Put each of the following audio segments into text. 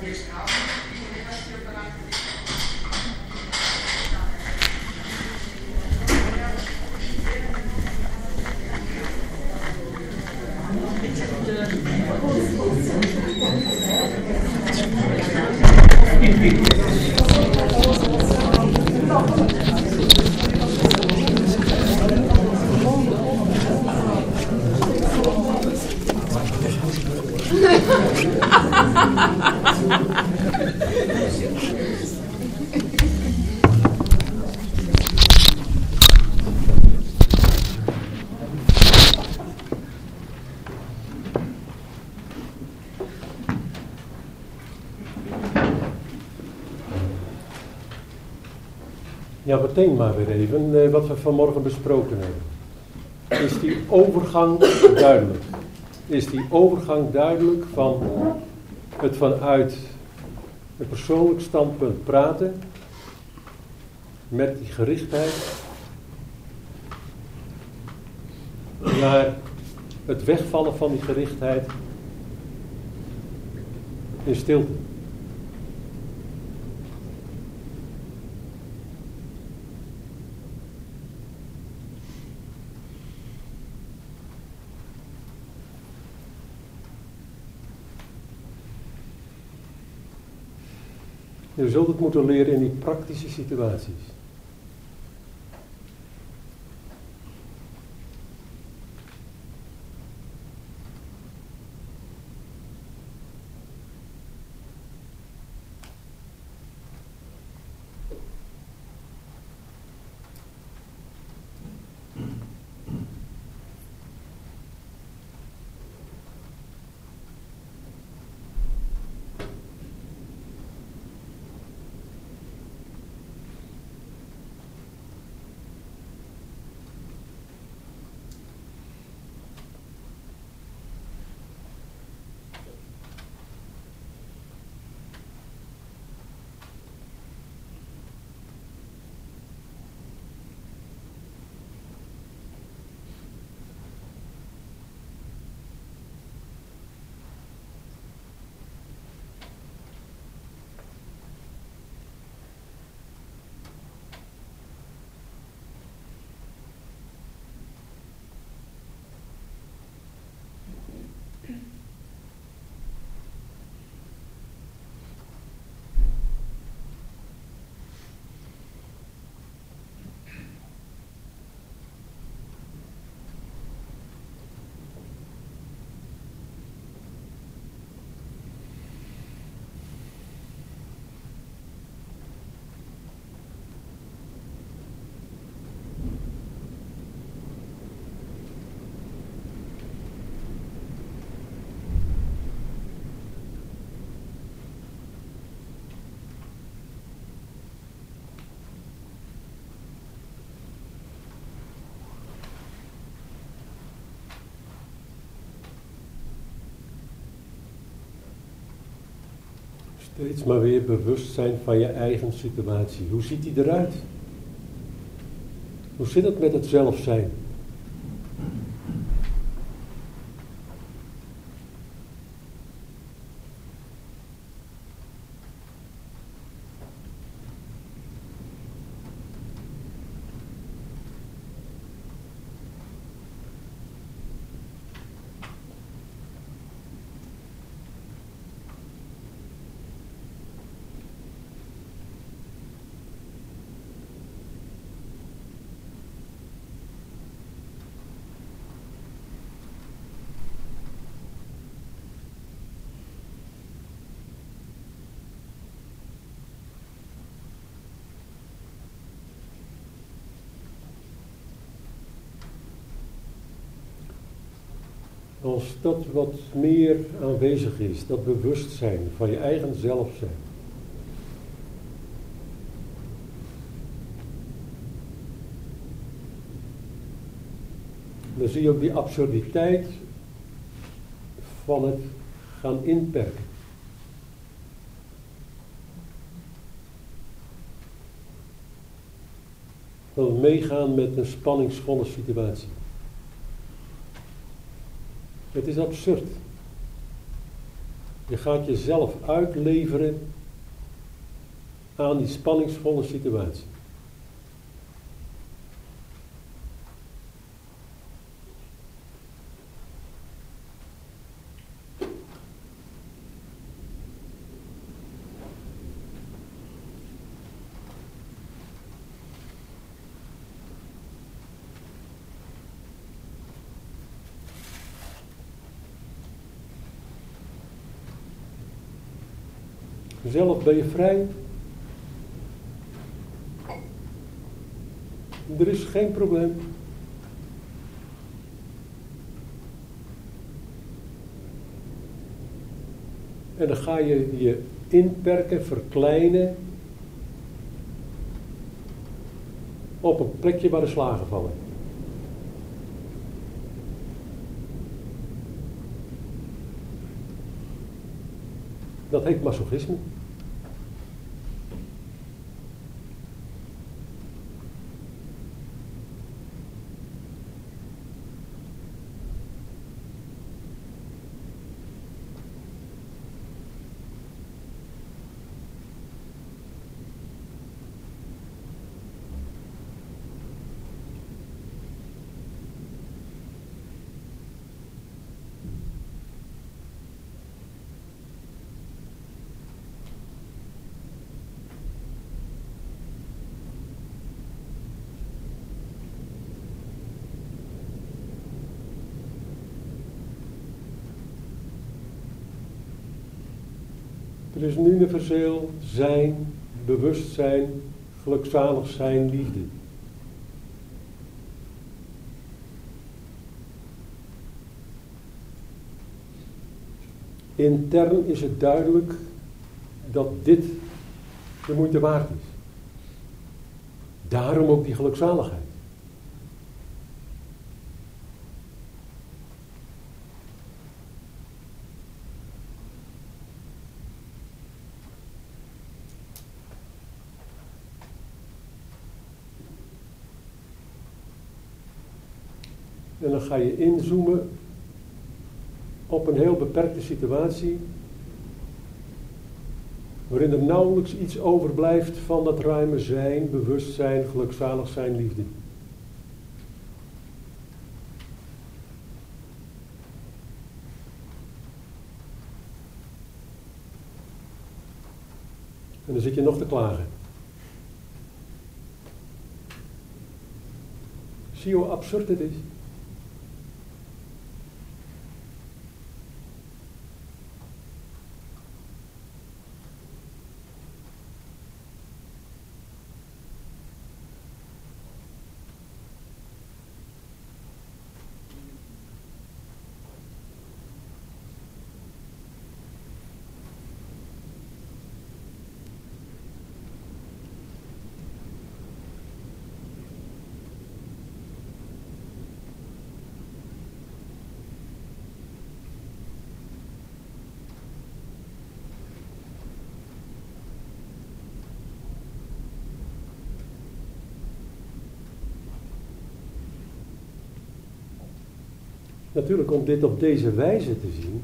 Ja, meteen maar weer even wat we vanmorgen besproken hebben. Is die overgang duidelijk? Is die overgang duidelijk van het vanuit een persoonlijk standpunt praten met die gerichtheid naar het wegvallen van die gerichtheid in stilte? Je zult het moeten leren in die praktische situaties. Steeds maar weer bewust zijn van je eigen situatie. Hoe ziet die eruit? Hoe zit het met het zelf zijn? Als dat wat meer aanwezig is, dat bewustzijn van je eigen zelf zijn. Dan zie je ook die absurditeit van het gaan inperken. Van het meegaan met een spanningsvolle situatie. Het is absurd. Je gaat jezelf uitleveren aan die spanningsvolle situatie. Zelf ben je vrij. Er is geen probleem. En dan ga je je inperken, verkleinen op een plekje waar de slagen vallen. Dat heet masochisme. Er is een universeel zijn, bewustzijn, gelukzalig zijn, liefde. Intern is het duidelijk dat dit de moeite waard is. Daarom ook die gelukzaligheid. En dan ga je inzoomen op een heel beperkte situatie, waarin er nauwelijks iets overblijft van dat ruime zijn, bewustzijn, gelukzalig zijn, liefde. En dan zit je nog te klagen. Zie je hoe absurd het is? Natuurlijk, om dit op deze wijze te zien,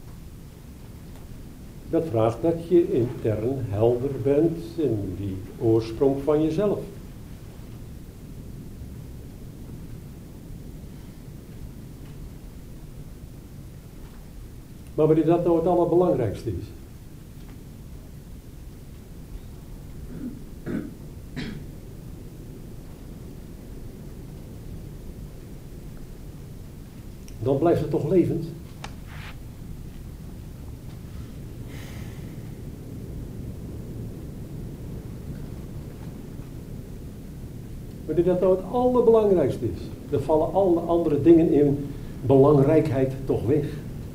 dat vraagt dat je intern helder bent in die oorsprong van jezelf. Maar wanneer dat nou het allerbelangrijkste is. Dan blijft het toch levend. Wanneer dat nou het allerbelangrijkste is, dan vallen alle andere dingen in belangrijkheid toch weg.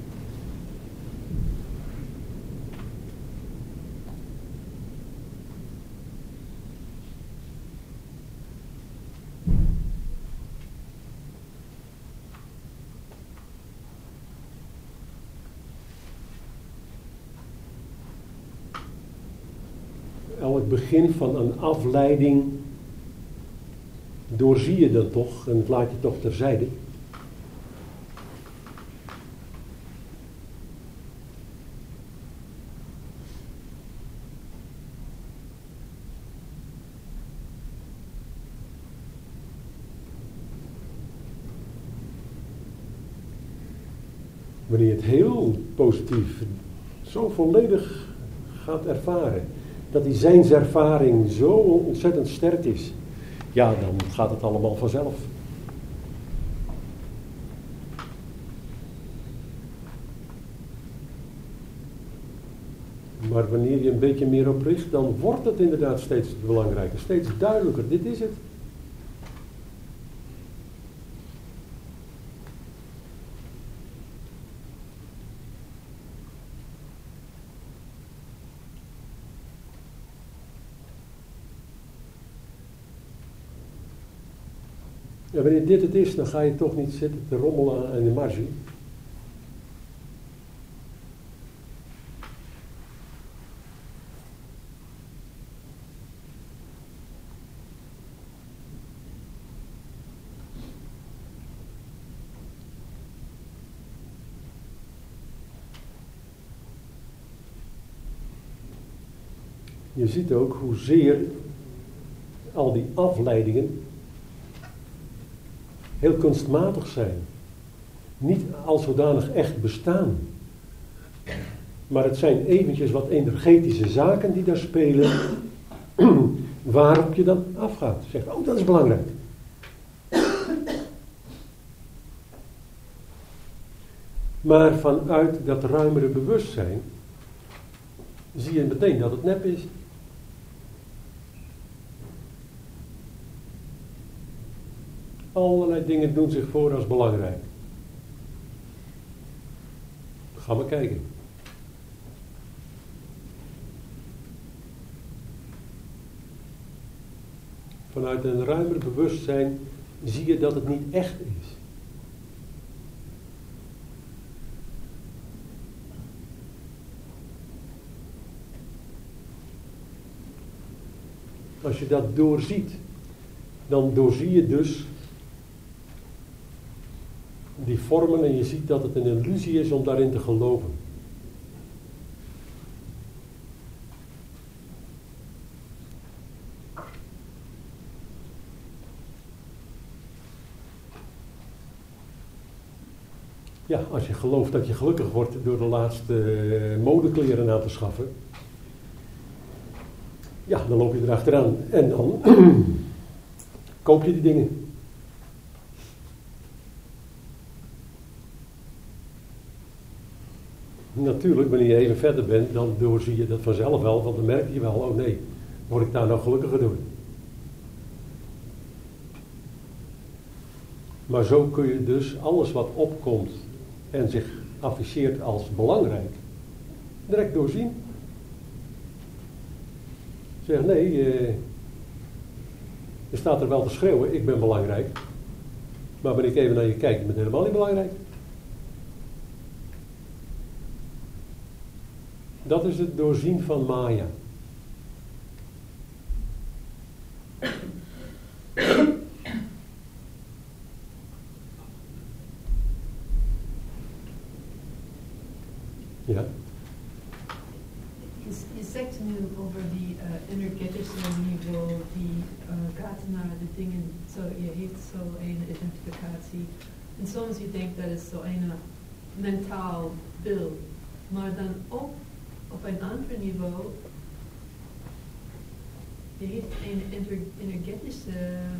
Elk begin van een afleiding doorzie je dan toch en het laat je toch terzijde. Wanneer je het heel positief, zo volledig gaat ervaren, dat die zijnservaring zo ontzettend sterk is, ja, dan gaat het allemaal vanzelf. Maar wanneer je een beetje meer op richt, dan wordt het inderdaad steeds belangrijker, steeds duidelijker. Dit is het. Ja, wanneer dit het is, dan ga je toch niet zitten te rommelen aan de marge. Je ziet ook hoezeer al die afleidingen heel kunstmatig zijn. Niet als zodanig echt bestaan. Maar het zijn eventjes wat energetische zaken die daar spelen, waarop je dan afgaat. Zegt, oh, dat is belangrijk. Maar vanuit dat ruimere bewustzijn zie je meteen dat het nep is. Allerlei dingen doen zich voor als belangrijk. Ga maar kijken. Vanuit een ruimer bewustzijn zie je dat het niet echt is. Als je dat doorziet, dan doorzie je dus die vormen en je ziet dat het een illusie is om daarin te geloven. Ja, als je gelooft dat je gelukkig wordt door de laatste modekleren aan te schaffen, ja, dan loop je erachteraan en dan koop je die dingen. Natuurlijk, wanneer je even verder bent, dan doorzie je dat vanzelf wel, want dan merk je wel, oh nee, word ik daar nou gelukkiger door. Maar zo kun je dus alles wat opkomt en zich afficheert als belangrijk, direct doorzien. Zeg, nee, je staat er wel te schreeuwen, ik ben belangrijk. Maar wanneer ik even naar je kijk, je bent helemaal niet belangrijk. Dat is het doorzien van Maya. Ja. Je zegt nu over die energetische niveau, die gaat naar de dingen, zo, je heeft zo een identificatie. En soms je denkt dat is zo een mentaal beeld, maar dan ook op een ander niveau, je heeft een energetische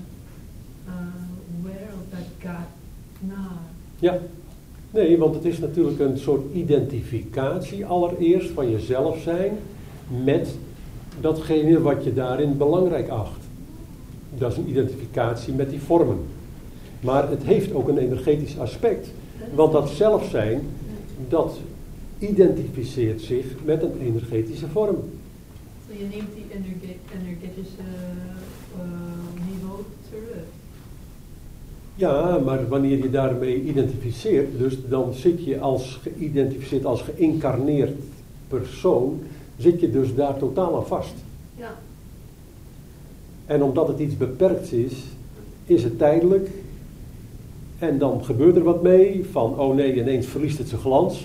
wereld dat gaat naar. Ja. Nee, want het is natuurlijk een soort identificatie allereerst van jezelf zijn met datgene wat je daarin belangrijk acht. Dat is een identificatie met die vormen. Maar het heeft ook een energetisch aspect, want dat zelf zijn, dat identificeert zich met een energetische vorm. Dus je neemt die energetische niveau terug. Ja, maar wanneer je daarmee identificeert, dus dan zit je als geïdentificeerd, als geïncarneerd persoon, zit je dus daar totaal aan vast. Ja. En omdat het iets beperkt is het tijdelijk. En dan gebeurt er wat mee, van oh nee, ineens verliest het zijn glans.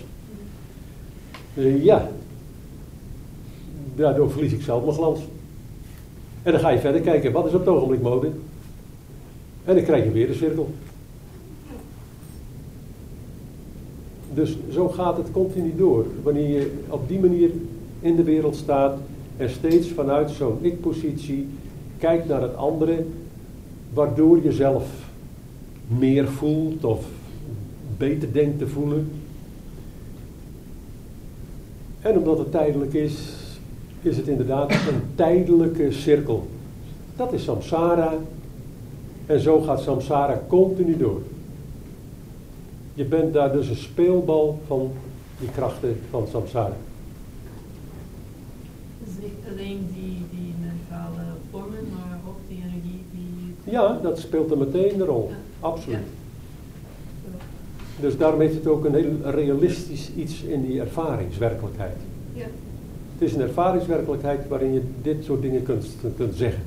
Ja, daardoor verlies ik zelf mijn glans. En dan ga je verder kijken, wat is op het ogenblik mode? En dan krijg je weer de cirkel. Dus zo gaat het continu door. Wanneer je op die manier in de wereld staat en steeds vanuit zo'n ik-positie kijkt naar het andere, waardoor je zelf meer voelt of beter denkt te voelen. En omdat het tijdelijk is het inderdaad een tijdelijke cirkel. Dat is samsara. En zo gaat samsara continu door. Je bent daar dus een speelbal van die krachten van samsara. Dus niet alleen die mentale vormen, maar ook die energie die... Ja, dat speelt er meteen een rol. Ja. Absoluut. Ja. Dus daarom heeft het ook een heel realistisch iets in die ervaringswerkelijkheid. Ja. Het is een ervaringswerkelijkheid waarin je dit soort dingen kunt zeggen.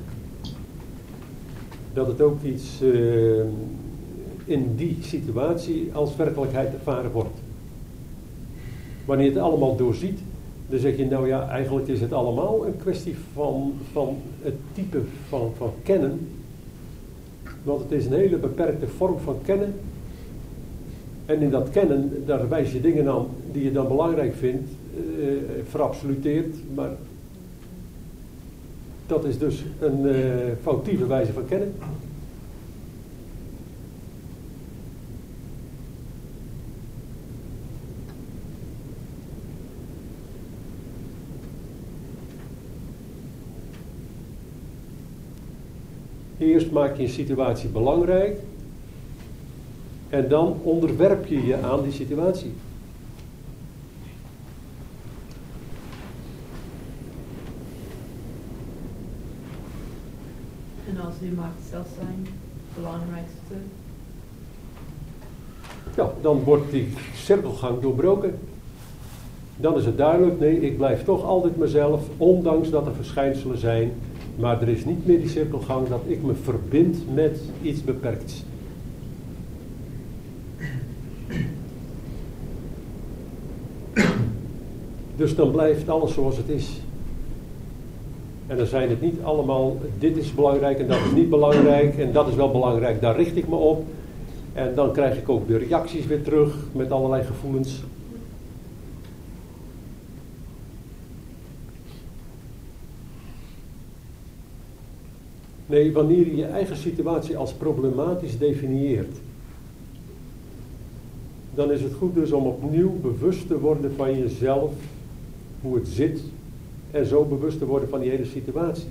Dat het ook iets in die situatie als werkelijkheid ervaren wordt. Wanneer je het allemaal doorziet, dan zeg je nou ja, eigenlijk is het allemaal een kwestie van het type van kennen. Want het is een hele beperkte vorm van kennen. En in dat kennen, daar wijs je dingen aan die je dan belangrijk vindt, verabsoluteerd, maar dat is dus een foutieve wijze van kennen. Eerst maak je een situatie belangrijk en dan onderwerp je je aan die situatie. En als je maakt zelf zijn belangrijkste. Ja, dan wordt die cirkelgang doorbroken. Dan is het duidelijk, nee, ik blijf toch altijd mezelf, ondanks dat er verschijnselen zijn. Maar er is niet meer die cirkelgang dat ik me verbind met iets beperkts. Dus dan blijft alles zoals het is. En dan zijn het niet allemaal, dit is belangrijk en dat is niet belangrijk en dat is wel belangrijk, daar richt ik me op. En dan krijg ik ook de reacties weer terug met allerlei gevoelens. Nee, wanneer je je eigen situatie als problematisch definieert, dan is het goed dus om opnieuw bewust te worden van jezelf, hoe het zit, en zo bewust te worden van die hele situatie.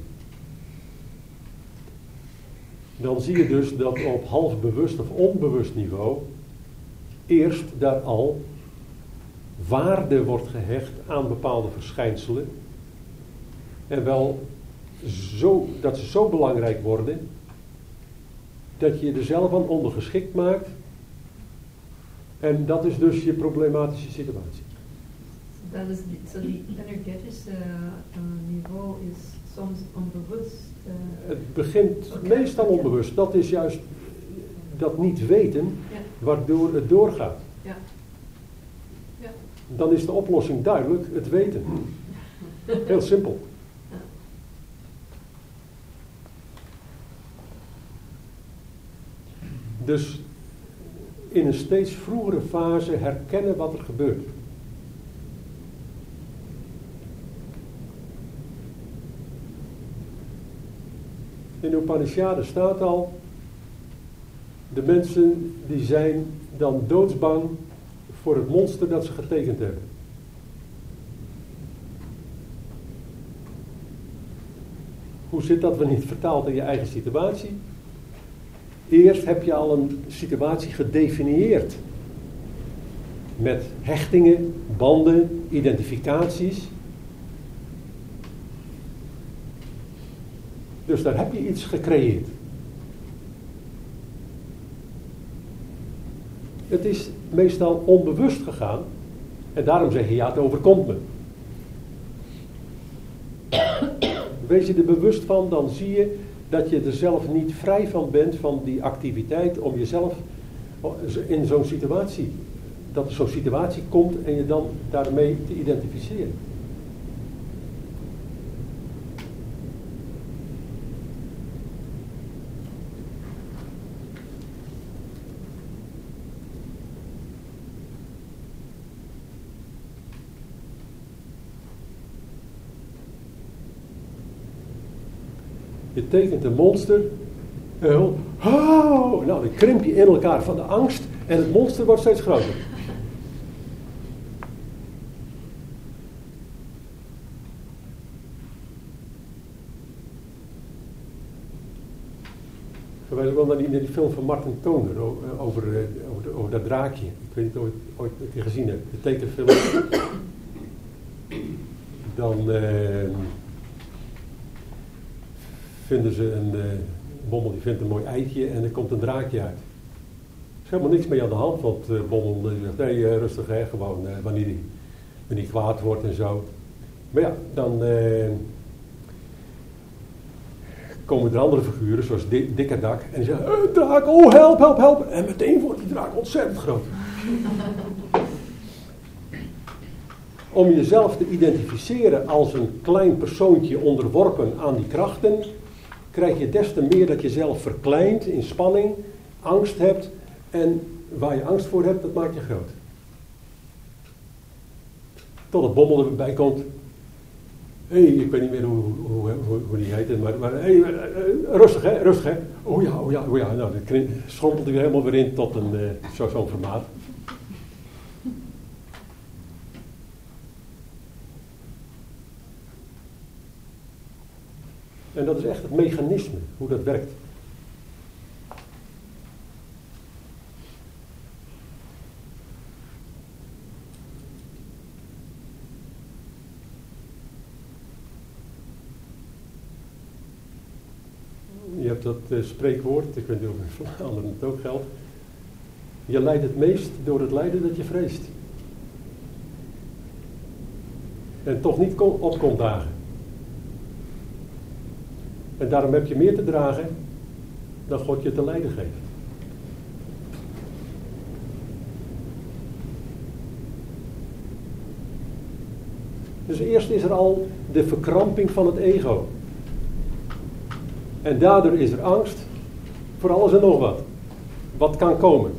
Dan zie je dus dat op half bewust of onbewust niveau eerst daar al waarde wordt gehecht aan bepaalde verschijnselen. En wel zo, dat ze zo belangrijk worden dat je er zelf aan ondergeschikt maakt. En dat is dus je problematische situatie. Dat is die energetische niveau is soms onbewust. Het begint meestal onbewust. Dat is juist dat niet weten, waardoor het doorgaat. Ja. Ja. Dan is de oplossing duidelijk, het weten. Heel simpel. Dus in een steeds vroegere fase herkennen wat er gebeurt. In de Upanishaden staat al, de mensen die zijn dan doodsbang voor het monster dat ze getekend hebben. Hoe zit dat wanneer je het vertaalt in je eigen situatie? Eerst heb je al een situatie gedefinieerd. Met hechtingen, banden, identificaties. Dus daar heb je iets gecreëerd. Het is meestal onbewust gegaan. En daarom zeg je, ja, het overkomt me. Wees je er bewust van, dan zie je dat je er zelf niet vrij van bent van die activiteit om jezelf in zo'n situatie, dat er zo'n situatie komt en je dan daarmee te identificeren. Je tekent een monster. En nou, dan krimp je in elkaar van de angst. En het monster wordt steeds groter. Verwijs ook wel naar die film van Martin Toner over dat draakje. Ik weet niet of je het ooit een keer gezien hebt. De tekenfilm. Dan vinden ze een Bommel die vindt een mooi eitje en er komt een draakje uit. Er is helemaal niks mee aan de hand, want Bommel zegt, nee, rustig, hè, gewoon wanneer hij kwaad wordt en zo. Maar ja, dan komen er andere figuren, zoals Dikkerdak, en die zeggen, draak, oh help, help, help. En meteen wordt die draak ontzettend groot. Om jezelf te identificeren als een klein persoontje onderworpen aan die krachten, krijg je des te meer dat je zelf verkleint in spanning, angst hebt, en waar je angst voor hebt, dat maakt je groot. Tot het Bommel erbij komt. Hé, ik weet niet meer hoe die heet, maar hey, rustig hè, rustig hè. Oh ja, nou dan schrompelt hij weer helemaal weer in tot zo'n formaat. En dat is echt het mechanisme, hoe dat werkt. Je hebt dat spreekwoord, ik weet niet of in Vlaanderen het ook geldt. Je lijdt het meest door het lijden dat je vreest. En toch niet op komt dagen. En daarom heb je meer te dragen dan God je te lijden geeft. Dus eerst is er al de verkramping van het ego. En daardoor is er angst voor alles en nog wat. Wat kan komen.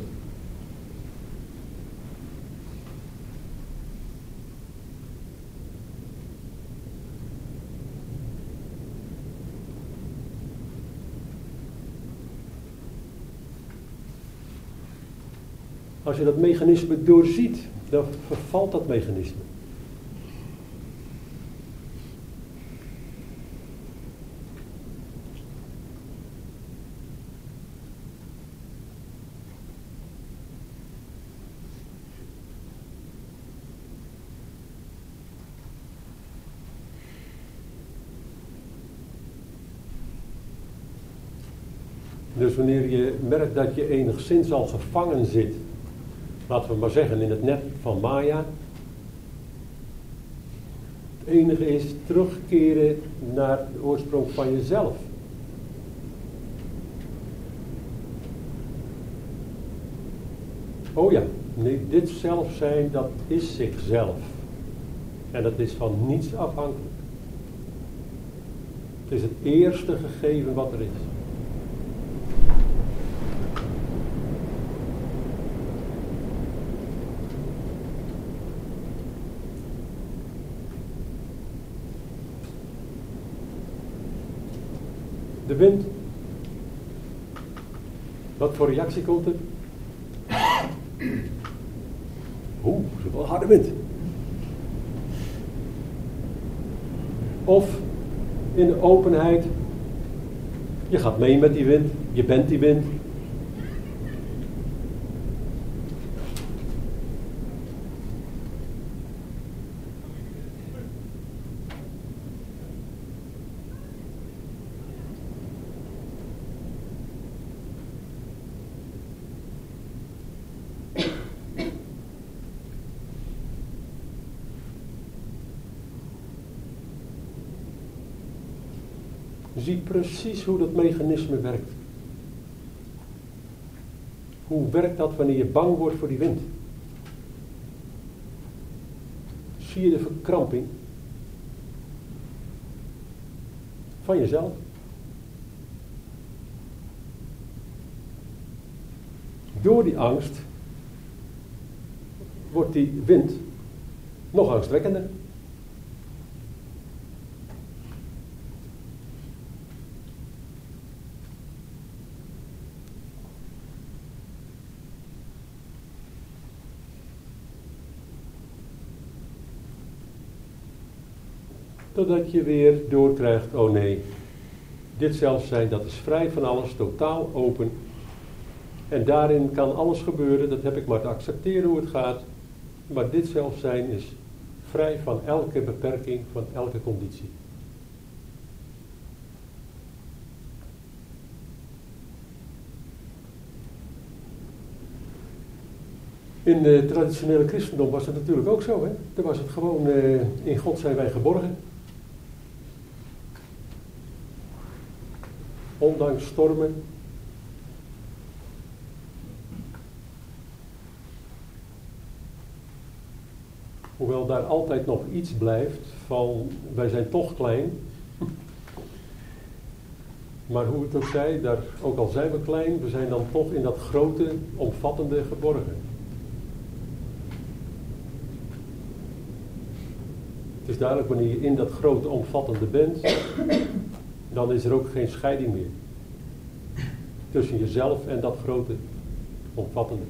Als je dat mechanisme doorziet, dan vervalt dat mechanisme. Dus wanneer je merkt dat je enigszins al gevangen zit, laten we maar zeggen in het net van Maya, het enige is terugkeren naar de oorsprong van jezelf. Oh ja, nee, dit zelf zijn, dat is zichzelf. En dat is van niets afhankelijk. Het is het eerste gegeven wat er is. De wind. Wat voor reactie komt er? Oeh, dat is wel een harde wind. Of in de openheid. Je gaat mee met die wind. Je bent die wind. Zie precies hoe dat mechanisme werkt. Hoe werkt dat wanneer je bang wordt voor die wind? Zie je de verkramping van jezelf? Door die angst wordt die wind nog angstwekkender. Totdat je weer doorkrijgt, oh nee, dit zelfzijn dat is vrij van alles, totaal open. En daarin kan alles gebeuren, dat heb ik maar te accepteren hoe het gaat. Maar dit zelfzijn is vrij van elke beperking, van elke conditie. In het traditionele christendom was het natuurlijk ook zo. Hè? Daar was het gewoon, in God zijn wij geborgen. Ondanks stormen. Hoewel daar altijd nog iets blijft van, wij zijn toch klein. Maar hoe het ook zij, daar, ook al zijn we klein, we zijn dan toch in dat grote, omvattende geborgen. Het is duidelijk, wanneer je in dat grote, omvattende bent, dan is er ook geen scheiding meer. Tussen jezelf en dat grote, omvattende.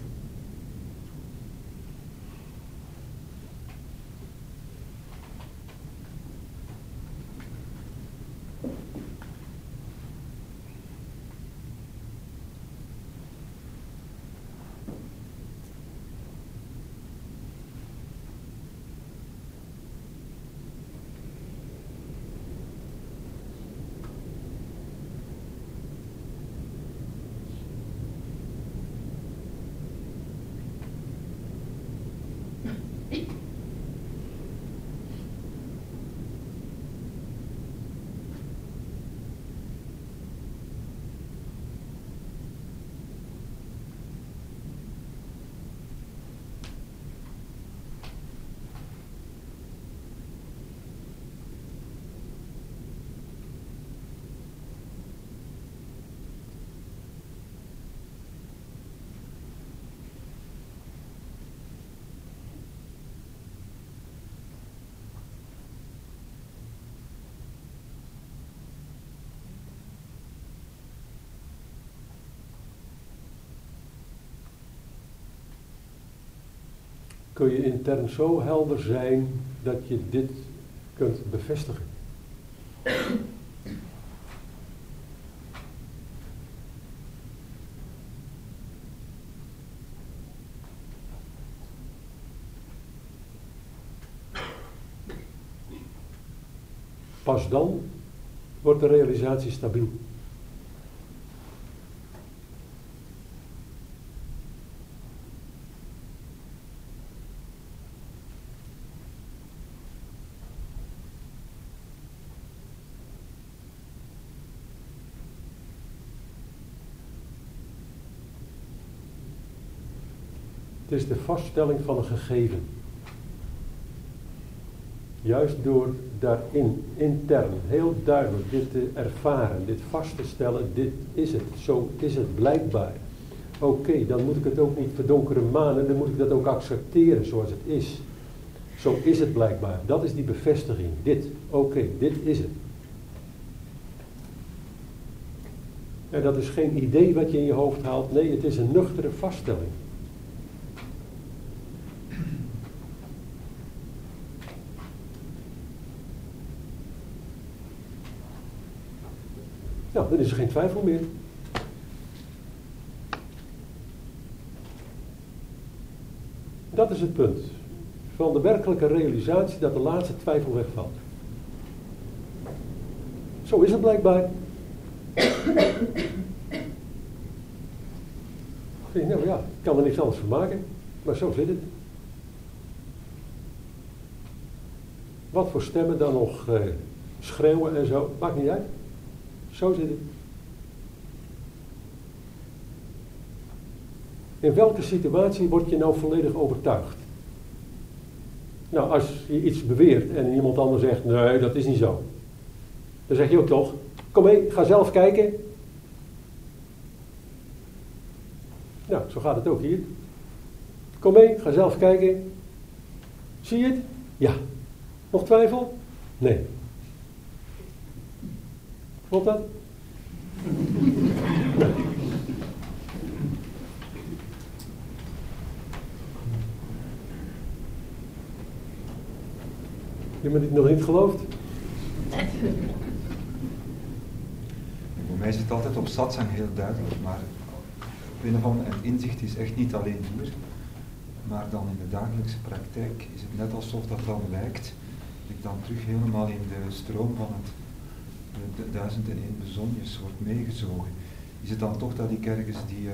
Kun je intern zo helder zijn dat je dit kunt bevestigen. Pas dan wordt de realisatie stabiel. Het is de vaststelling van een gegeven. Juist door daarin, intern, heel duidelijk dit te ervaren, dit vast te stellen, dit is het, zo is het blijkbaar. Oké, dan moet ik het ook niet verdonkeren manen, dan moet ik dat ook accepteren zoals het is. Zo is het blijkbaar, dat is die bevestiging, dit, oké, dit is het. En dat is geen idee wat je in je hoofd haalt, nee, het is een nuchtere vaststelling. Nou, dan is er geen twijfel meer. Dat is het punt. Van de werkelijke realisatie dat de laatste twijfel wegvalt. Zo is het blijkbaar. Nou ja, ik kan er niks anders van maken. Maar zo zit het. Wat voor stemmen dan nog schreeuwen en zo, maakt niet uit. Zo zit het. In welke situatie word je nou volledig overtuigd? Nou, als je iets beweert en iemand anders zegt, nee, dat is niet zo. Dan zeg je ook toch, kom mee, ga zelf kijken. Nou, zo gaat het ook hier. Kom mee, ga zelf kijken. Zie je het? Ja. Nog twijfel? Nee. Klopt dat? Nee. Iemand die het nog niet gelooft? Voor mij zit het altijd op satsang heel duidelijk, maar binnen van het inzicht is echt niet alleen hier, maar dan in de dagelijkse praktijk is het net alsof dat dan lijkt, dat ik dan terug helemaal in de stroom van de 1001 bezonjes wordt meegezogen. Is het dan toch dat ik ergens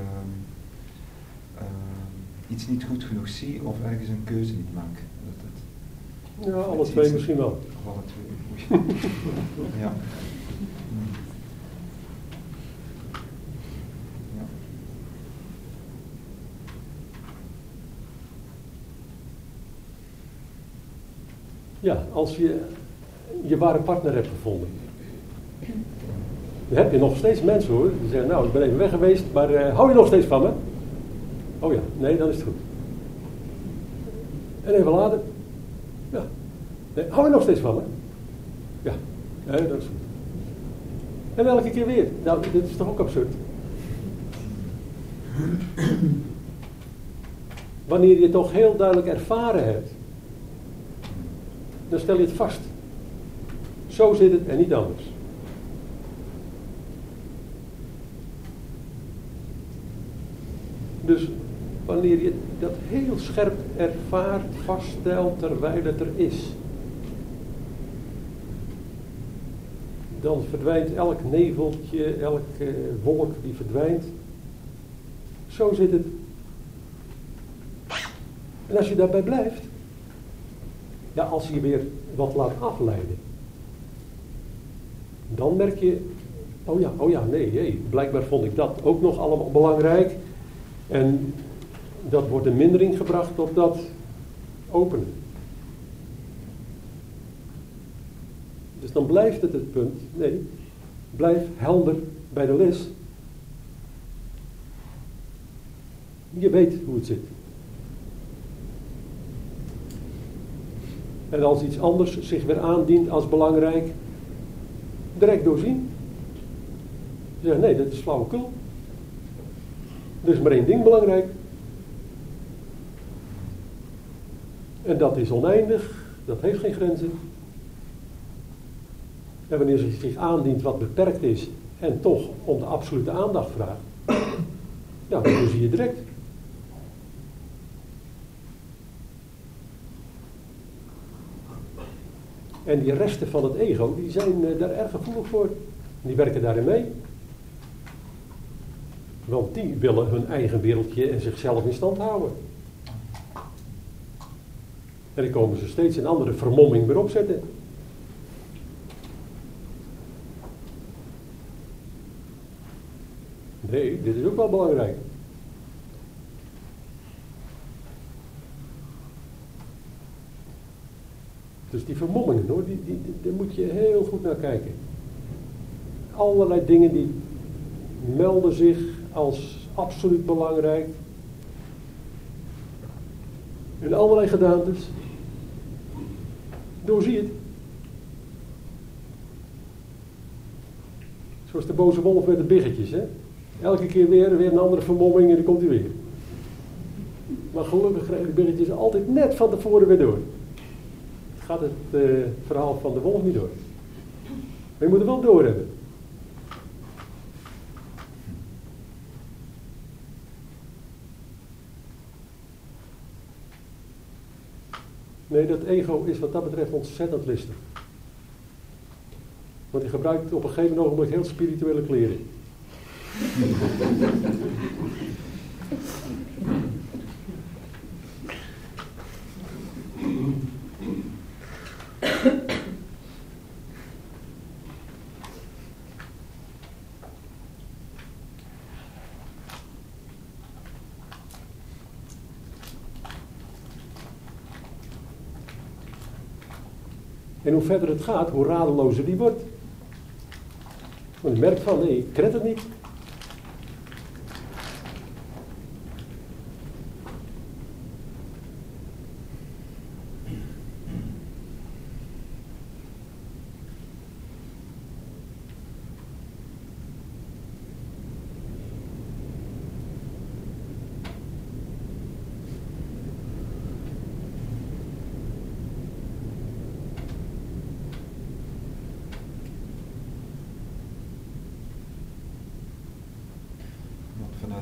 iets niet goed genoeg zie of ergens een keuze niet maak? Ja, alle twee misschien wel. Of alle twee. Ja. Ja, als je je ware partner hebt gevonden. Dan heb je nog steeds mensen hoor, die zeggen nou ik ben even weg geweest, maar hou je nog steeds van me? Oh ja, nee dan is het goed. En even later, ja, nee, hou je nog steeds van me? Ja, nee dat is goed. En elke keer weer, nou dit is toch ook absurd? Wanneer je het toch heel duidelijk ervaren hebt, dan stel je het vast. Zo zit het en niet anders. Dus wanneer je dat heel scherp ervaart, vaststelt terwijl het er is, dan verdwijnt elk neveltje, elke wolk die verdwijnt. Zo zit het. En als je daarbij blijft, ja, als je weer wat laat afleiden, dan merk je, oh ja, nee, blijkbaar vond ik dat ook nog allemaal belangrijk. En dat wordt in mindering gebracht op dat openen. Dus dan blijft het punt, nee, blijf helder bij de les. Je weet hoe het zit. En als iets anders zich weer aandient als belangrijk, direct doorzien. Je zegt, nee, dat is flauwekul. Er is maar één ding belangrijk. En dat is oneindig, dat heeft geen grenzen. En wanneer zich aandient wat beperkt is en toch om de absolute aandacht vraagt, ja, dan zie je direct. En die resten van het ego, die zijn daar erg gevoelig voor. Die werken daarin mee. Want die willen hun eigen wereldje en zichzelf in stand houden. En dan komen ze steeds een andere vermomming weer opzetten. Nee, dit is ook wel belangrijk. Dus die vermommingen hoor, daar moet je heel goed naar kijken. Allerlei dingen die melden zich als absoluut belangrijk. In allerlei gedaantes. Doorzie het. Zoals de boze wolf met de biggetjes, hè. Elke keer weer een andere vermomming en dan komt hij weer. Maar gelukkig krijgen de biggetjes altijd net van tevoren weer door. Gaat het verhaal van de wolf niet door. Maar je moet er wel door hebben. Nee, dat ego is wat dat betreft ontzettend listig. Want die gebruikt op een gegeven ogenblik heel spirituele kleren. En hoe verder het gaat, hoe radelozer die wordt. Want je merkt van, nee, ik red het niet.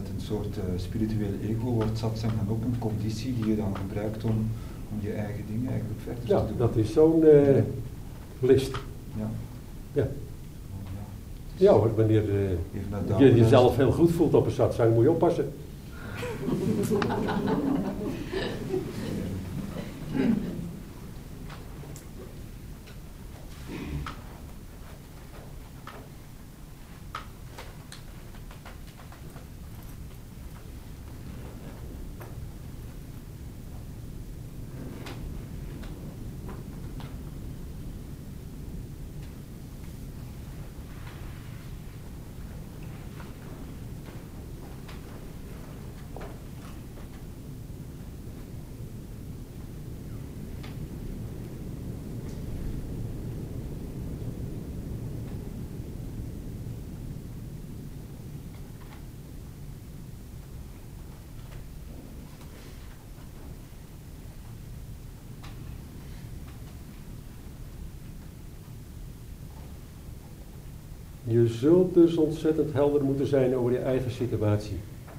met een soort spiritueel ego wordt satsang dan ook een conditie die je dan gebruikt om je eigen dingen eigenlijk verder te doen. Dat is zo'n list. Ja. Ja. Ja hoor, wanneer je jezelf heel goed voelt op een satsang, moet je oppassen. Je zult dus ontzettend helder moeten zijn over je eigen situatie.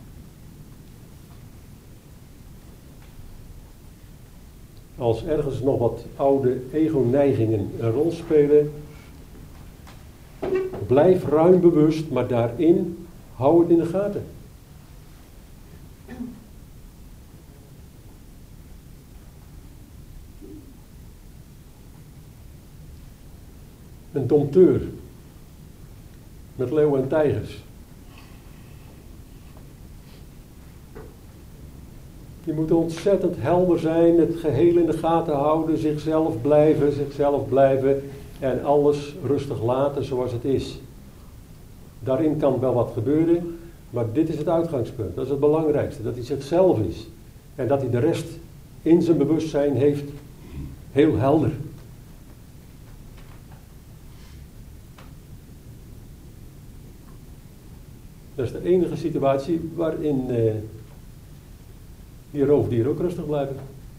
Als ergens nog wat oude ego-neigingen een rol spelen, blijf ruim bewust, maar daarin hou het in de gaten. Een dompteur met leeuwen en tijgers. Je moet ontzettend helder zijn, het geheel in de gaten houden, zichzelf blijven en alles rustig laten zoals het is. Daarin kan wel wat gebeuren, maar dit is het uitgangspunt. Dat is het belangrijkste, dat hij zichzelf is. En dat hij de rest in zijn bewustzijn heeft, heel helder. Dat is de enige situatie waarin die roofdieren ook rustig blijven.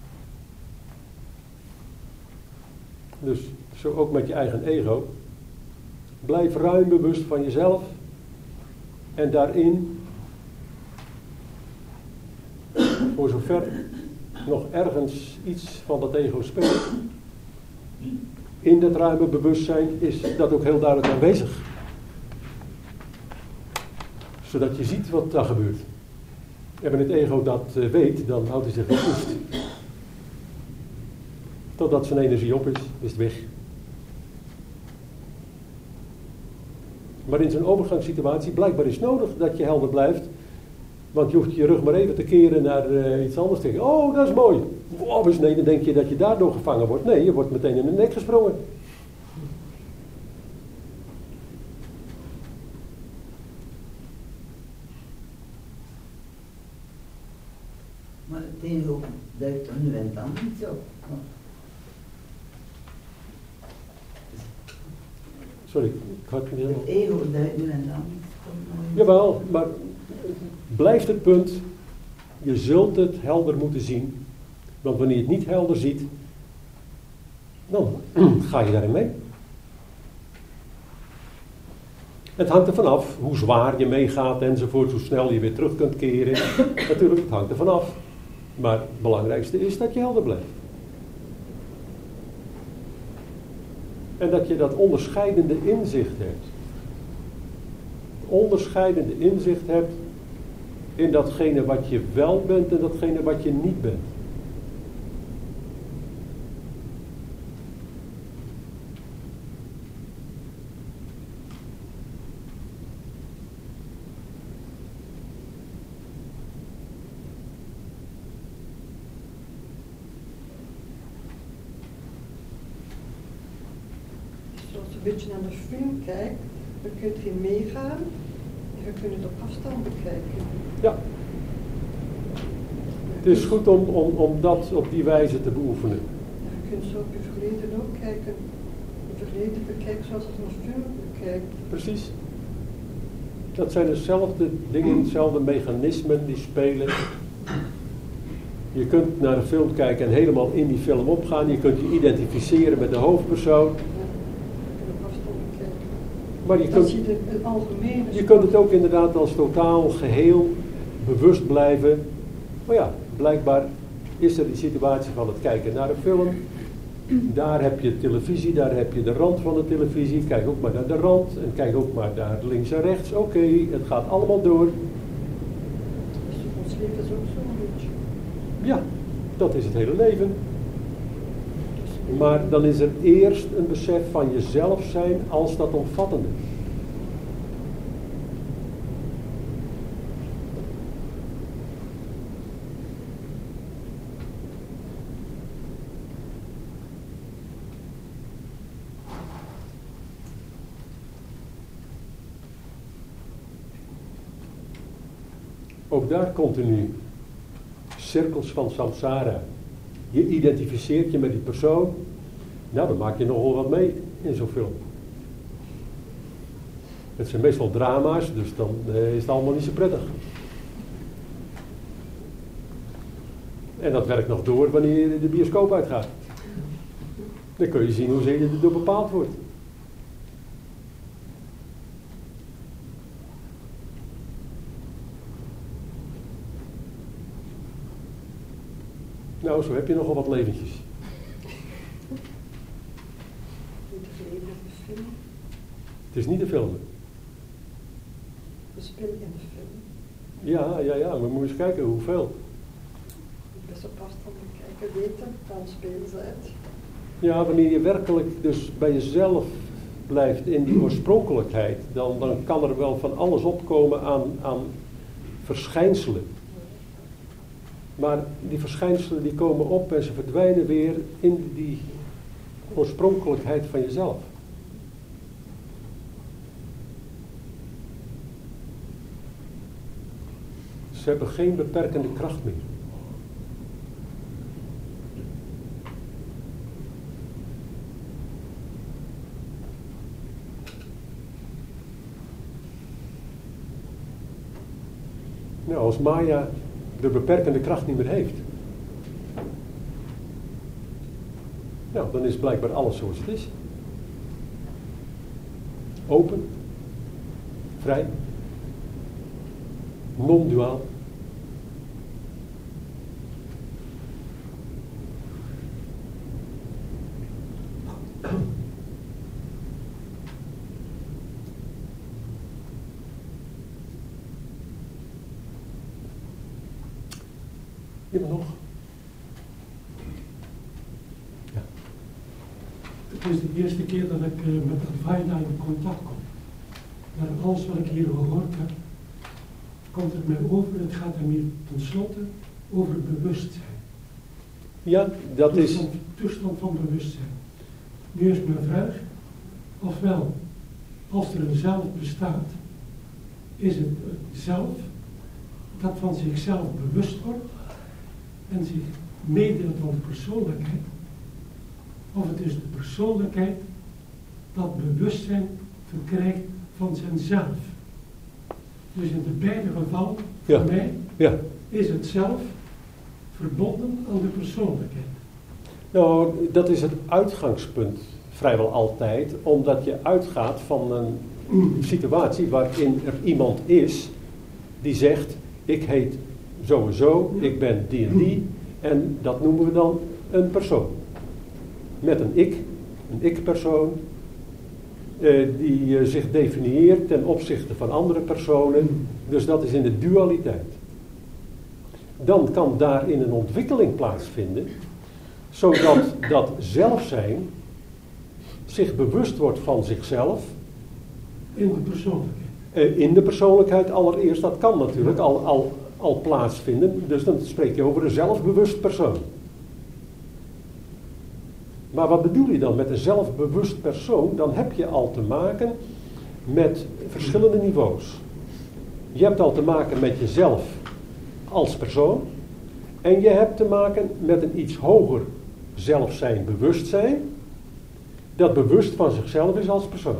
Dus zo ook met je eigen ego. Blijf ruim bewust van jezelf. En daarin, voor zover nog ergens iets van dat ego speelt, in dat ruime bewustzijn is dat ook heel duidelijk aanwezig. Zodat je ziet wat daar gebeurt. En wanneer het ego dat weet, dan houdt hij zich gerust. Totdat zijn energie op is het weg. Maar in zo'n overgangssituatie blijkbaar is nodig dat je helder blijft. Want je hoeft je rug maar even te keren naar iets anders te denken. Oh, dat is mooi. Wow, dus nee, dan denk je dat je daardoor gevangen wordt. Nee, je wordt meteen in de nek gesprongen. Maar het ego duikt er nu en dan niet zo. Sorry, ik had het niet helemaal. Het ego duikt nu en dan niet. Jawel, maar blijft het punt, je zult het helder moeten zien. Want wanneer je het niet helder ziet, dan ga je daarin mee. Het hangt ervan af hoe zwaar je meegaat enzovoort, hoe snel je weer terug kunt keren. Natuurlijk, het hangt ervan af. Maar het belangrijkste is dat je helder blijft. En dat je dat onderscheidende inzicht hebt. Onderscheidende inzicht hebt in datgene wat je wel bent en datgene wat je niet bent. Als je een beetje naar de film kijkt, dan kunt je meegaan en je kunt het op afstand bekijken. Ja. Het is goed om dat op die wijze te beoefenen. Ja, je kunt zo op je verleden ook kijken. Je verleden bekijken zoals je een film bekijkt. Precies. Dat zijn dezelfde dingen, dezelfde mechanismen die spelen. Je kunt naar een film kijken en helemaal in die film opgaan. Je kunt je identificeren met de hoofdpersoon. Maar je kunt het ook inderdaad als totaal geheel bewust blijven. Maar ja, blijkbaar is er die situatie van het kijken naar een film. Daar heb je televisie, daar heb je de rand van de televisie. Kijk ook maar naar de rand en kijk ook maar naar links en rechts. Oké, het gaat allemaal door. Dus ons leven is ook zo'n beetje. Ja, dat is het hele leven. Maar dan is er eerst een besef van jezelf zijn als dat omvattende. Ook daar continu cirkels van samsara. Je identificeert je met die persoon. Nou, dan maak je nogal wat mee in zo'n film. Het zijn meestal drama's, dus dan is het allemaal niet zo prettig. En dat werkt nog door wanneer je de bioscoop uitgaat. Dan kun je zien hoe je er door bepaald wordt. Nou, zo heb je nogal wat leventjes. Het is niet de film. We spelen in de film. Ja, maar we moeten eens kijken hoeveel. Best op afstand bekijken, weten, dan spelen ze het. Ja, wanneer je werkelijk dus bij jezelf blijft in die oorspronkelijkheid, dan kan er wel van alles opkomen aan verschijnselen. Maar die verschijnselen die komen op en ze verdwijnen weer in die oorspronkelijkheid van jezelf. Ze hebben geen beperkende kracht meer. Nou, als Maya de beperkende kracht niet meer heeft, nou, dan is blijkbaar alles zoals het is. Open, vrij, non-duaal. Iemand nog? Ja. Het is de eerste keer dat ik met Advaita in contact kom. Maar alles wat ik hier gehoord heb, komt het mij over. Het gaat er hier tenslotte over bewustzijn. Ja, dat is... Toestand van bewustzijn. Nu is mijn vraag, ofwel, als er een zelf bestaat, is het zelf dat van zichzelf bewust wordt en zich meedeelt aan de persoonlijkheid, of het is de persoonlijkheid dat bewustzijn verkrijgt van zijnzelf. Dus in de beide gevallen, voor mij, is het zelf verbonden aan de persoonlijkheid. Nou, dat is het uitgangspunt vrijwel altijd, omdat je uitgaat van een situatie waarin er iemand is die zegt, ik heet zo en zo, ik ben die en die, en dat noemen we dan een persoon. Met een ik-persoon, die zich definieert ten opzichte van andere personen, dus dat is in de dualiteit. Dan kan daarin een ontwikkeling plaatsvinden, zodat dat zelfzijn zich bewust wordt van zichzelf. In de persoonlijkheid. In de persoonlijkheid allereerst, dat kan natuurlijk al plaatsvinden, dus dan spreek je over een zelfbewust persoon. Maar wat bedoel je dan met een zelfbewust persoon? Dan heb je al te maken met verschillende niveaus. Je hebt al te maken met jezelf als persoon. En je hebt te maken met een iets hoger zelfzijn, bewustzijn. Dat bewust van zichzelf is als persoon.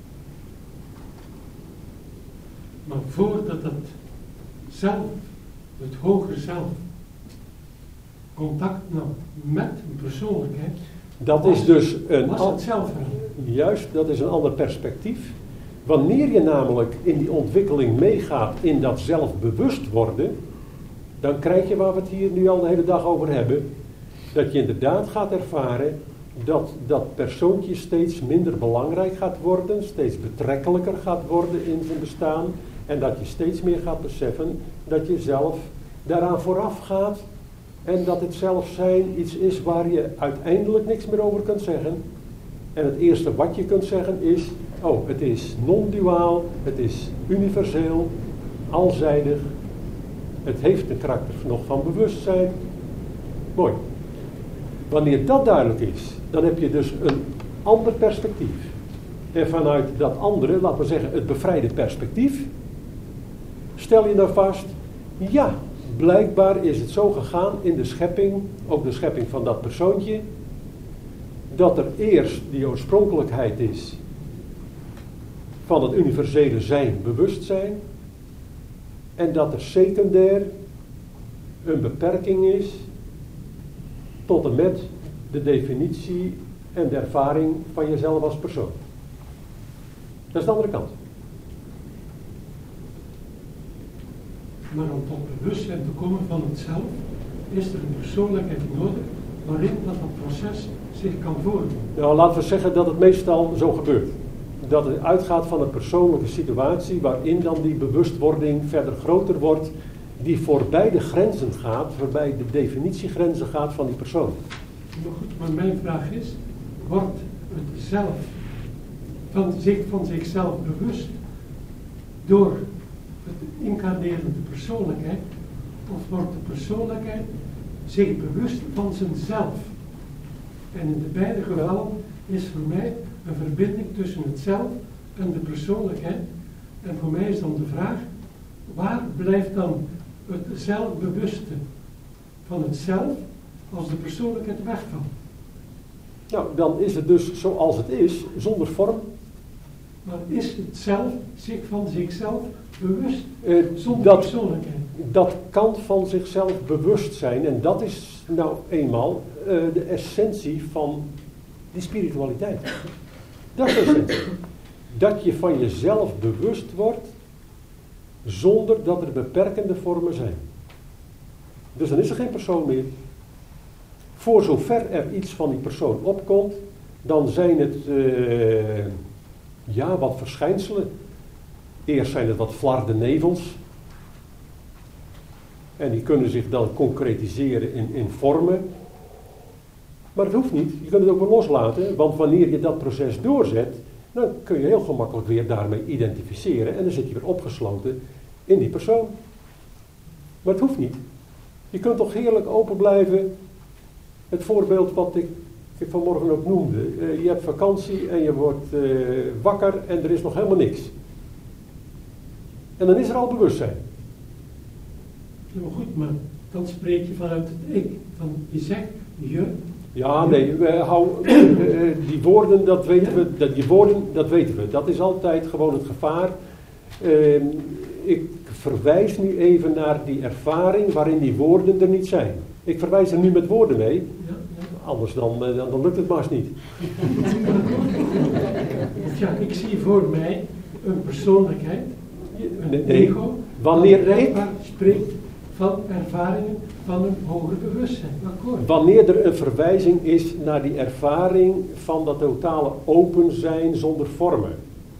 Maar voordat het zelf, het hogere zelf, contact nam met een persoonlijkheid, dat is dus een was het zelf. Juist, dat is een ander perspectief. Wanneer je namelijk in die ontwikkeling meegaat in dat zelfbewust worden, dan krijg je waar we het hier nu al de hele dag over hebben, dat je inderdaad gaat ervaren dat dat persoontje steeds minder belangrijk gaat worden, steeds betrekkelijker gaat worden in zijn bestaan en dat je steeds meer gaat beseffen dat je zelf daaraan vooraf gaat en dat het zelf zijn iets is waar je uiteindelijk niks meer over kunt zeggen. En het eerste wat je kunt zeggen is, oh, het is non-duaal, het is universeel, alzijdig, het heeft een karakter nog van bewustzijn. Mooi. Wanneer dat duidelijk is, dan heb je dus een ander perspectief. En vanuit dat andere, laten we zeggen het bevrijde perspectief, stel je nou vast, ja, blijkbaar is het zo gegaan in de schepping, ook de schepping van dat persoontje, dat er eerst die oorspronkelijkheid is van het universele zijn, bewustzijn, en dat er secundair een beperking is tot en met de definitie en de ervaring van jezelf als persoon. Dat is de andere kant. Maar om tot bewustzijn te komen van het zelf, is er een persoonlijkheid nodig waarin dat proces zich kan vormen. Nou, laten we zeggen dat het meestal zo gebeurt. Dat het uitgaat van een persoonlijke situatie waarin dan die bewustwording verder groter wordt, die voorbij de grenzen gaat, voorbij de definitiegrenzen gaat van die persoon. Maar goed, maar mijn vraag is, wordt het zelf van zichzelf bewust door het incarnerende persoonlijkheid, of wordt de persoonlijkheid zich bewust van zichzelf? En in de beide gevallen is voor mij een verbinding tussen het zelf en de persoonlijkheid. En voor mij is dan de vraag, waar blijft dan het zelfbewuste van het zelf als de persoonlijkheid wegvalt? Nou, dan is het dus zoals het is, zonder vorm. Maar is het zelf zich van zichzelf bewust, zonder persoonlijkheid? Dat kan van zichzelf bewust zijn. En dat is nou eenmaal de essentie van die spiritualiteit. Dat is de essentie. Dat je van jezelf bewust wordt, zonder dat er beperkende vormen zijn. Dus dan is er geen persoon meer. Voor zover er iets van die persoon opkomt, dan zijn het wat verschijnselen. Eerst zijn het wat flarde nevels. En die kunnen zich dan concretiseren in vormen. Maar het hoeft niet. Je kunt het ook wel loslaten. Want wanneer je dat proces doorzet, dan kun je heel gemakkelijk weer daarmee identificeren. En dan zit je weer opgesloten in die persoon. Maar het hoeft niet. Je kunt toch heerlijk open blijven. Het voorbeeld wat ik vanmorgen ook noemde. Je hebt vakantie en je wordt wakker en er is nog helemaal niks. En dan is er al bewustzijn. Ja, maar goed, maar dan spreek je vanuit het ik. Je zegt, je... Ja, nee, die woorden, dat weten we. Dat is altijd gewoon het gevaar. Ik verwijs nu even naar die ervaring waarin die woorden er niet zijn. Ik verwijs er nu met woorden mee. Ja. Anders dan lukt het maar eens niet. Ja, ik zie voor mij een persoonlijkheid, een ego, wanneer ik spreekt van ervaringen van een hoger bewustzijn. Akkoord. Wanneer er een verwijzing is naar die ervaring van dat totale open zijn zonder vormen.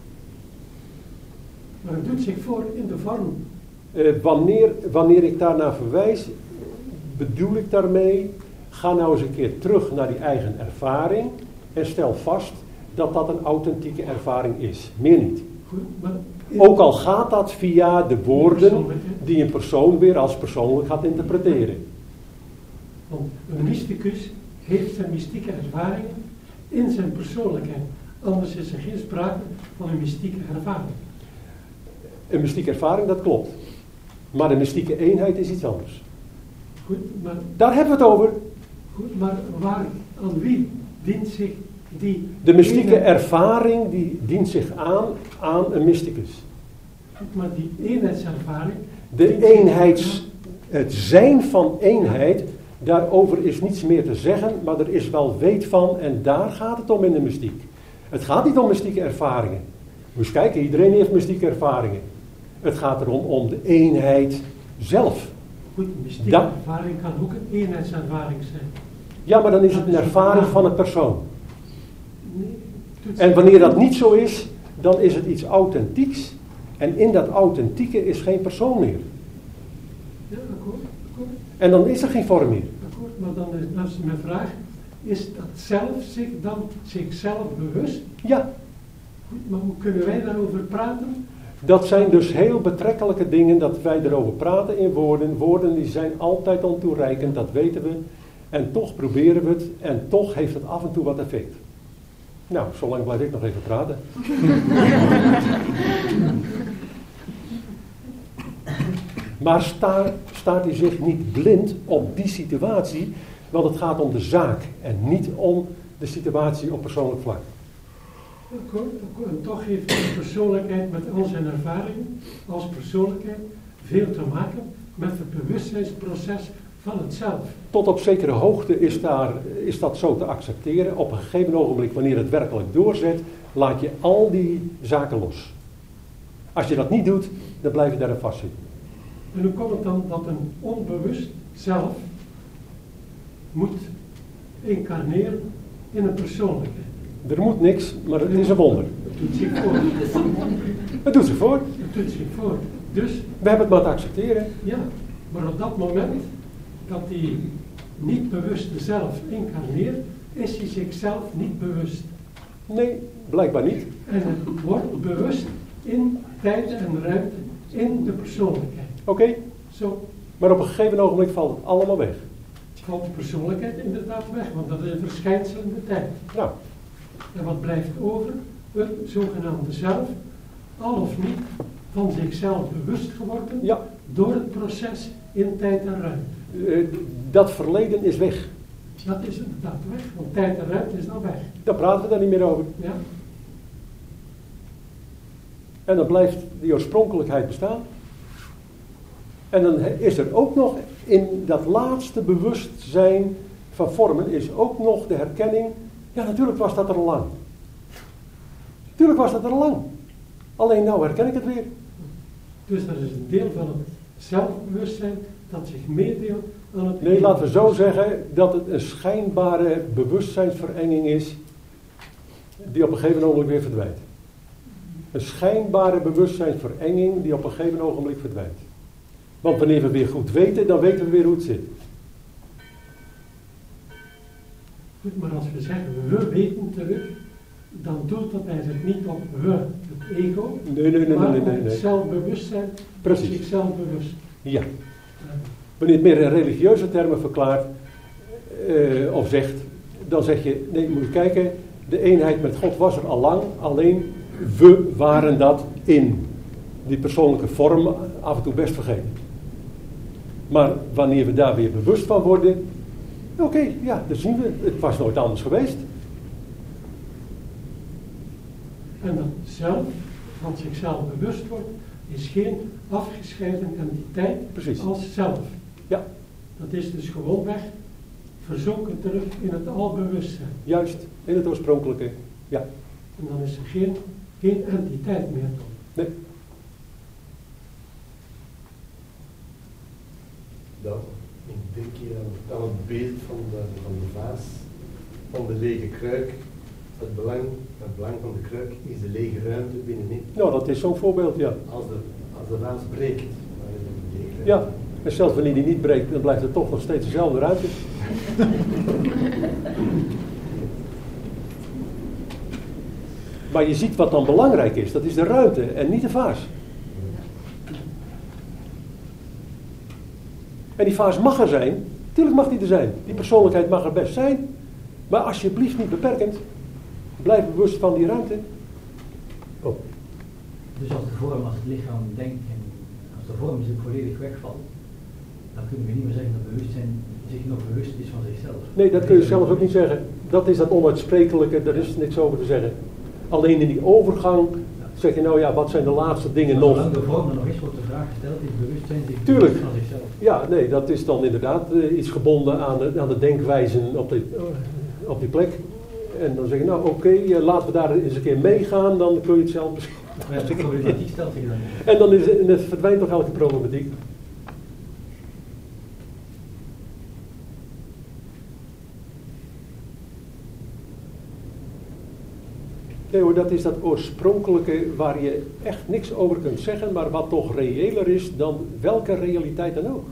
Maar het doet zich voor in de vorm. Wanneer ik daarnaar verwijs, bedoel ik daarmee, ga nou eens een keer terug naar die eigen ervaring en stel vast dat dat een authentieke ervaring is. Meer niet. Goed, maar ook al gaat dat via de woorden die een persoon weer als persoonlijk gaat interpreteren. Want een mysticus heeft zijn mystieke ervaringen in zijn persoonlijkheid. Anders is er geen sprake van een mystieke ervaring. Een mystieke ervaring, dat klopt. Maar de mystieke eenheid is iets anders. Goed, maar... Daar hebben we het over. Goed, maar aan wie dient zich die... De mystieke ervaring die dient zich aan een mysticus. Goed, maar die eenheidservaring... Het zijn van eenheid, daarover is niets meer te zeggen, maar er is wel weet van en daar gaat het om in de mystiek. Het gaat niet om mystieke ervaringen. Moet eens kijken, iedereen heeft mystieke ervaringen. Het gaat erom om de eenheid zelf. Goed, mystieke Dat- ervaring kan ook een eenheidservaring zijn. Ja, maar dan is het een ervaring van een persoon. Nee, toets- En wanneer dat niet zo is, dan is het iets authentieks. En in dat authentieke is geen persoon meer. Ja, akkoord. En dan is er geen vorm meer. Akkoord, maar dan is mijn vraag, is dat zelf zich dan zichzelf bewust? Ja, Goed, maar hoe kunnen wij daarover praten? dat zijn dus heel betrekkelijke dingen dat wij erover praten in woorden. Woorden die zijn altijd ontoereikend, dat weten we. En toch proberen we het en toch heeft het af en toe wat effect. Nou, zolang blijf ik nog even praten. Maar staat hij zich niet blind op die situatie, want het gaat om de zaak en niet om de situatie op persoonlijk vlak. Akkoord. En toch heeft de persoonlijkheid met al zijn ervaringen als persoonlijkheid veel te maken met het bewustzijnsproces van het zelf. Tot op zekere hoogte is dat zo te accepteren. Op een gegeven ogenblik, wanneer het werkelijk doorzet, laat je al die zaken los. Als je dat niet doet, dan blijf je daarin vastzitten. En hoe komt het dan dat een onbewust zelf moet incarneren in een persoonlijkheid? Er moet niks, maar het is een wonder. Het doet zich voor. Het doet zich voor. Het doet zich voor. Dus, We hebben het maar te accepteren. ja, maar op dat moment dat die niet bewuste zelf incarneert, is hij zichzelf niet bewust. Nee, blijkbaar niet. En het wordt bewust in tijd en ruimte, in de persoonlijkheid. Oké, Zo maar op een gegeven ogenblik valt het allemaal weg. valt de persoonlijkheid inderdaad weg, want dat is een verschijnsel in de tijd. Nou, En wat blijft over? Het zogenaamde zelf, al of niet van zichzelf bewust geworden ja, door het proces in tijd en ruimte. dat verleden is weg. Dat is inderdaad weg, want tijd en ruimte is dan weg. Daar praten we dan niet meer over. Ja? En dan blijft die oorspronkelijkheid bestaan. En dan is er ook nog in dat laatste bewustzijn van vormen is ook nog de herkenning. Ja, natuurlijk was dat er al lang. Natuurlijk was dat er al lang. Alleen nou herken ik het weer. Dus dat is een deel van het zelfbewustzijn dat zich meedeelt aan het... Nee, laten we zo zeggen dat het een schijnbare bewustzijnsverenging is die op een gegeven ogenblik weer verdwijnt. Een schijnbare bewustzijnsverenging die op een gegeven ogenblik verdwijnt. Want wanneer we weer goed weten, dan weten we weer hoe het zit. Goed, maar als we zeggen we weten terug, dan doelt dat eigenlijk niet op we, het ego, maar op het Nee. zelfbewustzijn, Precies. zichzelf bewust. Ja. Wanneer je het meer in religieuze termen verklaart of zegt, dan zeg je, nee, je moet kijken, de eenheid met God was er al lang, alleen we waren dat in die persoonlijke vorm af en toe best vergeten. Maar wanneer we daar weer bewust van worden, oké, ja, dan zien we, het was nooit anders geweest. En dat zelf, van zichzelf bewust wordt, is geen afgescheiden entiteit Precies. als zelf. Ja, Dat is dus gewoonweg verzonken terug in het albewustzijn. juist, in het oorspronkelijke, ja. En dan is er geen entiteit meer. Nee. Dan, ik denk hier aan het beeld van de vaas, van de lege kruik. Het belang van de kruik is de lege ruimte binnenin. Nou, dat is zo'n voorbeeld, ja. Als de vaas breekt, dan is het een lege ruimte. Ja, en zelfs wanneer die niet breekt, dan blijft het toch nog steeds dezelfde ruimte. Maar je ziet wat dan belangrijk is, dat is de ruimte en niet de vaas. En die vaas mag er zijn, tuurlijk mag die er zijn. Die persoonlijkheid mag er best zijn, maar alsjeblieft niet beperkend. Blijf bewust van die ruimte. Oh. Dus als de vorm, als het lichaam denkt en als de vorm zich volledig wegvalt, dan kunnen we niet meer zeggen dat bewustzijn zich nog bewust is van zichzelf. Nee, dat kun je zelf ook niet zeggen. Dat is dat onuitsprekelijke, daar is niks over te zeggen. Alleen in die overgang zeg je nou ja, wat zijn de laatste dingen nog? Zolang de vorm er nog is, wordt de vraag gesteld, is bewustzijn zich Tuurlijk. bewust van zichzelf? Ja, nee, dat is dan inderdaad iets gebonden aan de denkwijzen op die plek. En dan zeg je, nou oké, laten we daar eens een keer meegaan, dan kun je het zelf beschouwen. Maar de problematiek stelt zich dan niet. En dan verdwijnt toch elke problematiek. Nee hoor, dat is dat oorspronkelijke waar je echt niks over kunt zeggen, maar wat toch reëler is dan welke realiteit dan ook.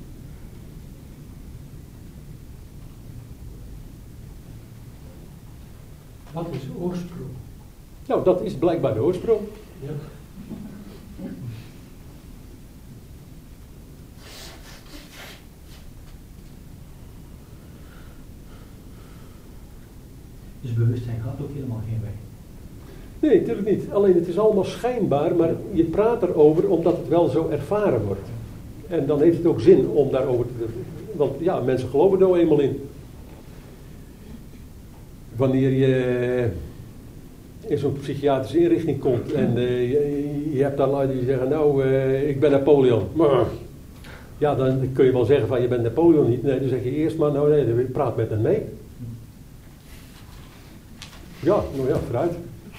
Wat is oorsprong? Nou, dat is blijkbaar de oorsprong. Ja. Dus bewustzijn gaat ook helemaal geen weg. Nee, natuurlijk niet. Alleen het is allemaal schijnbaar, maar je praat erover omdat het wel zo ervaren wordt. En dan heeft het ook zin om daarover te... Want ja, mensen geloven er nou eenmaal in. Wanneer je in zo'n psychiatrische inrichting komt en je hebt daar lui die zeggen, nou, ik ben Napoleon. Ja, dan kun je wel zeggen van, je bent Napoleon niet. Nee, dan zeg je eerst maar, nou nee, praat met hen mee. Ja, nou ja, vooruit.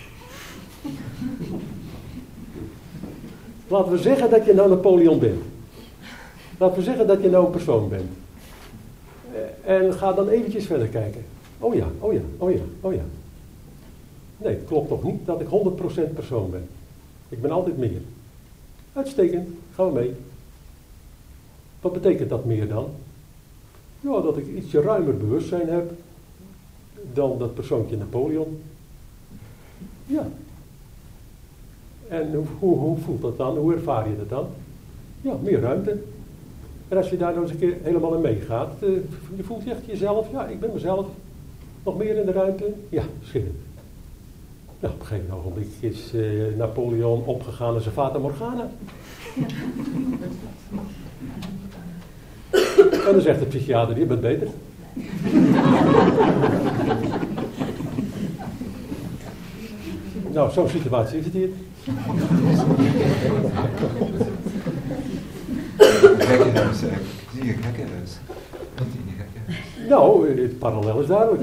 Laten we zeggen dat je nou Napoleon bent. Laten we zeggen dat je nou een persoon bent. En ga dan eventjes verder kijken. Oh ja. Nee, het klopt toch niet dat ik 100% persoon ben. Ik ben altijd meer. Uitstekend, gaan we mee. Wat betekent dat meer dan? Ja, dat ik ietsje ruimer bewustzijn heb dan dat persoontje Napoleon. Ja. En hoe voelt dat dan? Hoe ervaar je dat dan? Ja, meer ruimte. En als je daar nou eens een keer helemaal in meegaat, je voelt je echt jezelf, ja, ik ben mezelf. Nog meer in de ruimte? Ja, schitterend. Nou, op een gegeven ogenblik is Napoleon opgegaan als een Fata Morgana. En dan zegt de psychiater, je bent beter. Nou, zo'n situatie is het hier. Gekkenhuis eigenlijk. Zie je gekkenhuis? Dat zie je gekkenhuis. Nou, het parallel is duidelijk.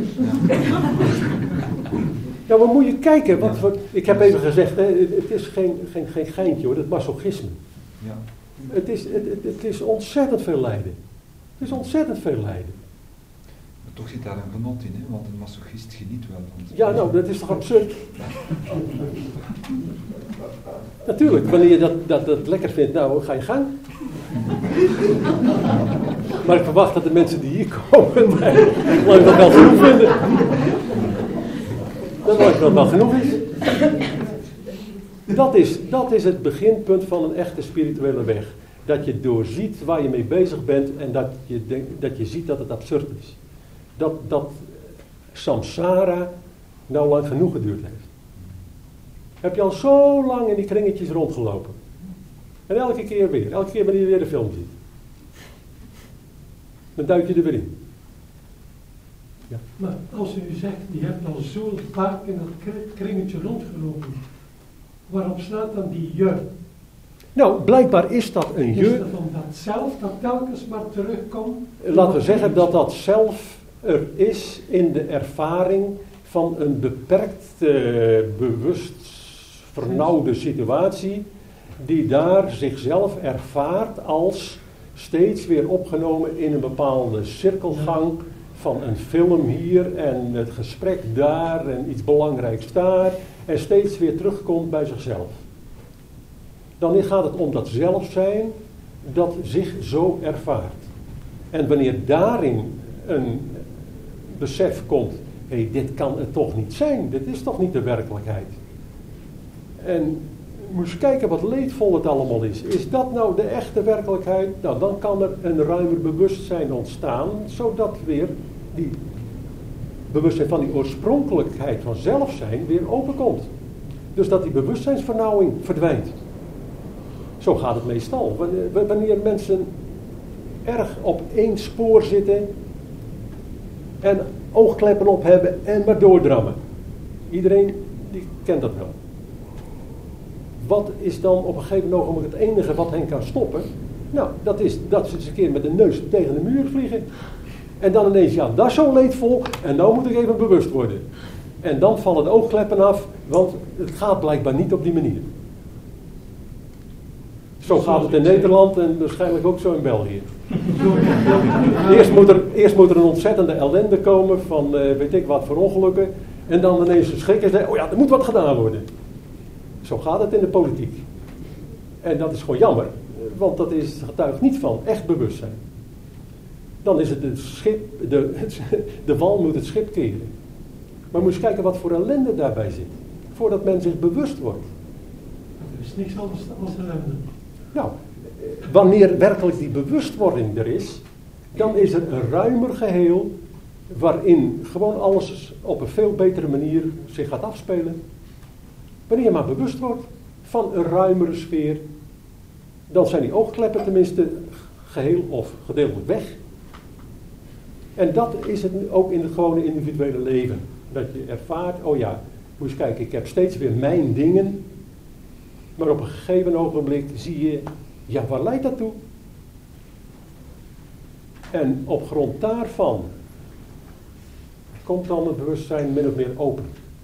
Ja, maar moet je kijken. Ik heb even gezegd, het is geen geintje hoor, het masochisme. Ja. Het is ontzettend veel lijden. Het is ontzettend veel lijden. Maar toch zit daar een genot in, hè? Want een masochist geniet wel van. Ja, nou, dat is toch absurd? Natuurlijk, wanneer je dat lekker vindt, nou, ga je gang. Maar ik verwacht dat de mensen die hier komen, dat wel genoeg vinden. Dat wel genoeg is. Dat is het beginpunt van een echte spirituele weg. Dat je doorziet waar je mee bezig bent en dat je ziet dat het absurd is. Dat samsara nou lang genoeg geduurd heeft. Heb je al zo lang in die kringetjes rondgelopen. En elke keer wanneer je weer de film ziet. Dan duik je er weer in. Ja. Maar als u zegt, je hebt al zo vaak in dat kringetje rondgelopen. Waarop staat dan die je? Nou, blijkbaar is dat een je. Is dat omdat zelf dat telkens maar terugkomt? Laten we zeggen dat zelf er is in de ervaring van een beperkt, bewust vernauwde situatie, die daar zichzelf ervaart als steeds weer opgenomen in een bepaalde cirkelgang van een film hier en het gesprek daar en iets belangrijks daar en steeds weer terugkomt bij zichzelf. Dan gaat het om dat zelfzijn dat zich zo ervaart. En wanneer daarin een besef komt, hé, dit kan het toch niet zijn, dit is toch niet de werkelijkheid. En moet eens kijken wat leedvol het allemaal is. Is dat nou de echte werkelijkheid? Nou, dan kan er een ruimer bewustzijn ontstaan, zodat weer die bewustzijn van die oorspronkelijkheid van zelfzijn weer openkomt. Dus dat die bewustzijnsvernauwing verdwijnt. Zo gaat het meestal. Wanneer mensen erg op één spoor zitten en oogkleppen op hebben en maar doordrammen. Iedereen die kent dat wel. Wat is dan op een gegeven moment het enige wat hen kan stoppen? Nou, dat is dat ze eens een keer met de neus tegen de muur vliegen. En dan ineens, ja, dat is zo leedvol en nou moet ik even bewust worden. En dan vallen de oogkleppen af, want het gaat blijkbaar niet op die manier. Zo gaat het in Nederland en waarschijnlijk ook zo in België. Eerst moet er een ontzettende ellende komen van weet ik wat voor ongelukken. En dan ineens een schrik en zeggen, oh ja, er moet wat gedaan worden. Zo gaat het in de politiek. En dat is gewoon jammer, want dat getuigt niet van echt bewustzijn. Dan is het schip, de wal moet het schip keren. Maar moet eens kijken wat voor ellende daarbij zit. Voordat men zich bewust wordt. Er is niks anders dan ellende. Nou, wanneer werkelijk die bewustwording er is, dan is er een ruimer geheel waarin gewoon alles op een veel betere manier zich gaat afspelen. Wanneer je maar bewust wordt van een ruimere sfeer, dan zijn die oogkleppen tenminste geheel of gedeeltelijk weg. En dat is het ook in het gewone individuele leven. Dat je ervaart, oh ja, moet eens kijken, ik heb steeds weer mijn dingen. Maar op een gegeven ogenblik zie je, ja, waar leidt dat toe? En op grond daarvan komt dan het bewustzijn min of meer open.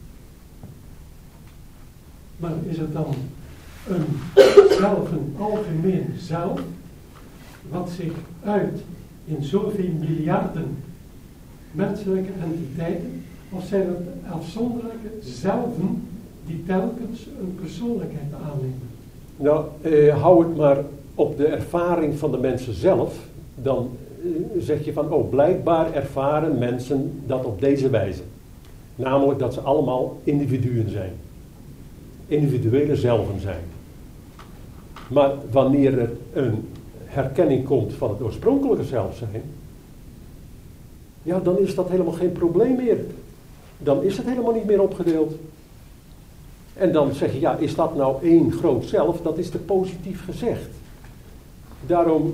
Maar is het dan een algemeen zelf, wat zich uit in zoveel miljarden menselijke entiteiten, of zijn het afzonderlijke zelven die telkens een persoonlijkheid aannemen? Nou, hou het maar op de ervaring van de mensen zelf. Dan zeg je van, oh, blijkbaar ervaren mensen dat op deze wijze. Namelijk dat ze allemaal individuen zijn. Individuele zelven zijn. Maar wanneer er een herkenning komt van het oorspronkelijke zelf zijn, ja, dan is dat helemaal geen probleem meer. Dan is het helemaal niet meer opgedeeld. En dan zeg je, ja, is dat nou één groot zelf? Dat is te positief gezegd. Daarom,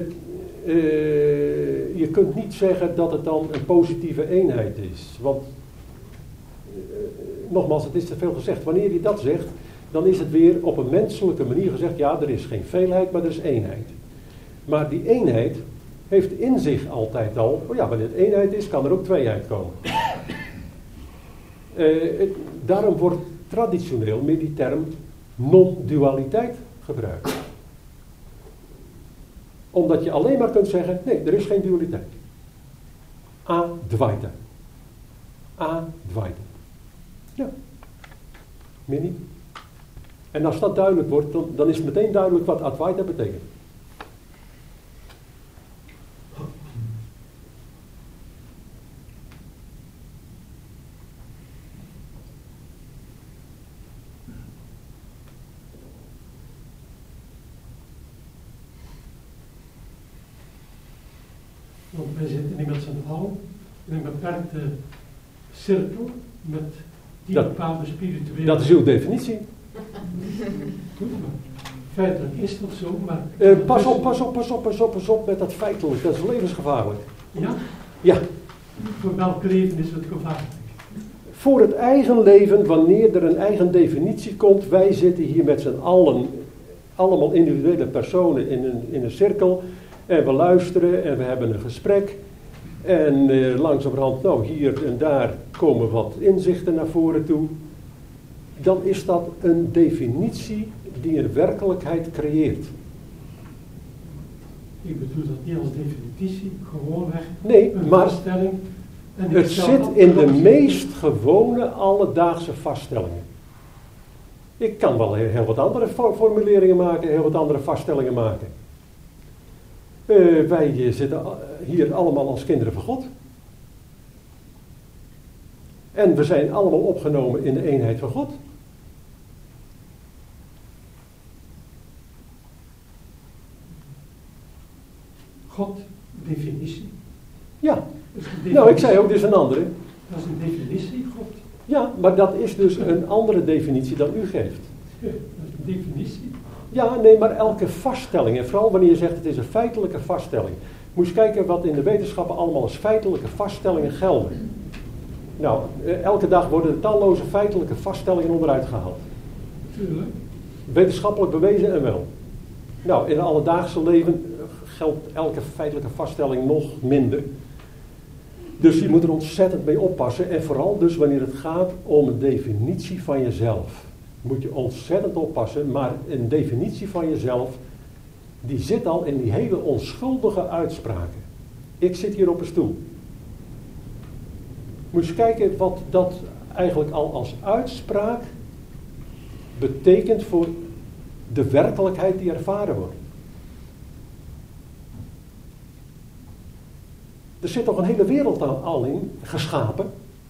je kunt niet zeggen dat het dan een positieve eenheid is. Want, nogmaals, het is te veel gezegd. Wanneer je dat zegt, dan is het weer op een menselijke manier gezegd, ja, er is geen veelheid, maar er is eenheid. Maar die eenheid heeft in zich altijd al, oh ja, wanneer het eenheid is, kan er ook tweeheid komen. Daarom wordt traditioneel meer die term non-dualiteit gebruikt. Omdat je alleen maar kunt zeggen, nee, er is geen dualiteit. Advaita. Advaita. Ja. Meer niet. En als dat duidelijk wordt, dan is het meteen duidelijk wat Advaita betekent. Want wij zitten niet met z'n allen in een beperkte cirkel met die bepaalde spirituele... Dat is uw definitie. Goed, maar feitelijk is dat zo, maar... Pas op met dat feitelijk. Dat is levensgevaarlijk. Ja? Ja. Voor welk leven is het gevaarlijk? Voor het eigen leven, wanneer er een eigen definitie komt, wij zitten hier met z'n allen, allemaal individuele personen in een cirkel, en we luisteren en we hebben een gesprek, en langzamerhand, nou, hier en daar komen wat inzichten naar voren toe. Dan is dat een definitie die een werkelijkheid creëert. Ik bedoel dat niet als definitie, gewoonweg een vaststelling. Het zit in de meest gewone alledaagse vaststellingen. Ik kan wel heel wat andere formuleringen maken, heel wat andere vaststellingen maken. Wij zitten hier allemaal als kinderen van God. En we zijn allemaal opgenomen in de eenheid van God. God, definitie. Ja. Nou, ik zei ook, dit is een andere. Dat is een definitie, God. Ja, maar dat is dus een andere definitie dan u geeft. Ja, dat is een definitie. Ja, nee, maar elke vaststelling, en vooral wanneer je zegt het is een feitelijke vaststelling. Moet je kijken wat in de wetenschappen allemaal als feitelijke vaststellingen gelden. Nou, elke dag worden talloze feitelijke vaststellingen onderuit gehaald. Tuurlijk. Wetenschappelijk bewezen en wel. Nou, in het alledaagse leven geldt elke feitelijke vaststelling nog minder. Dus je moet er ontzettend mee oppassen. En vooral dus wanneer het gaat om een definitie van jezelf. Moet je ontzettend oppassen. Maar een definitie van jezelf, die zit al in die hele onschuldige uitspraken. Ik zit hier op een stoel. Moet je eens kijken wat dat eigenlijk al als uitspraak betekent voor de werkelijkheid die ervaren wordt. Er zit toch een hele wereld al in, geschapen.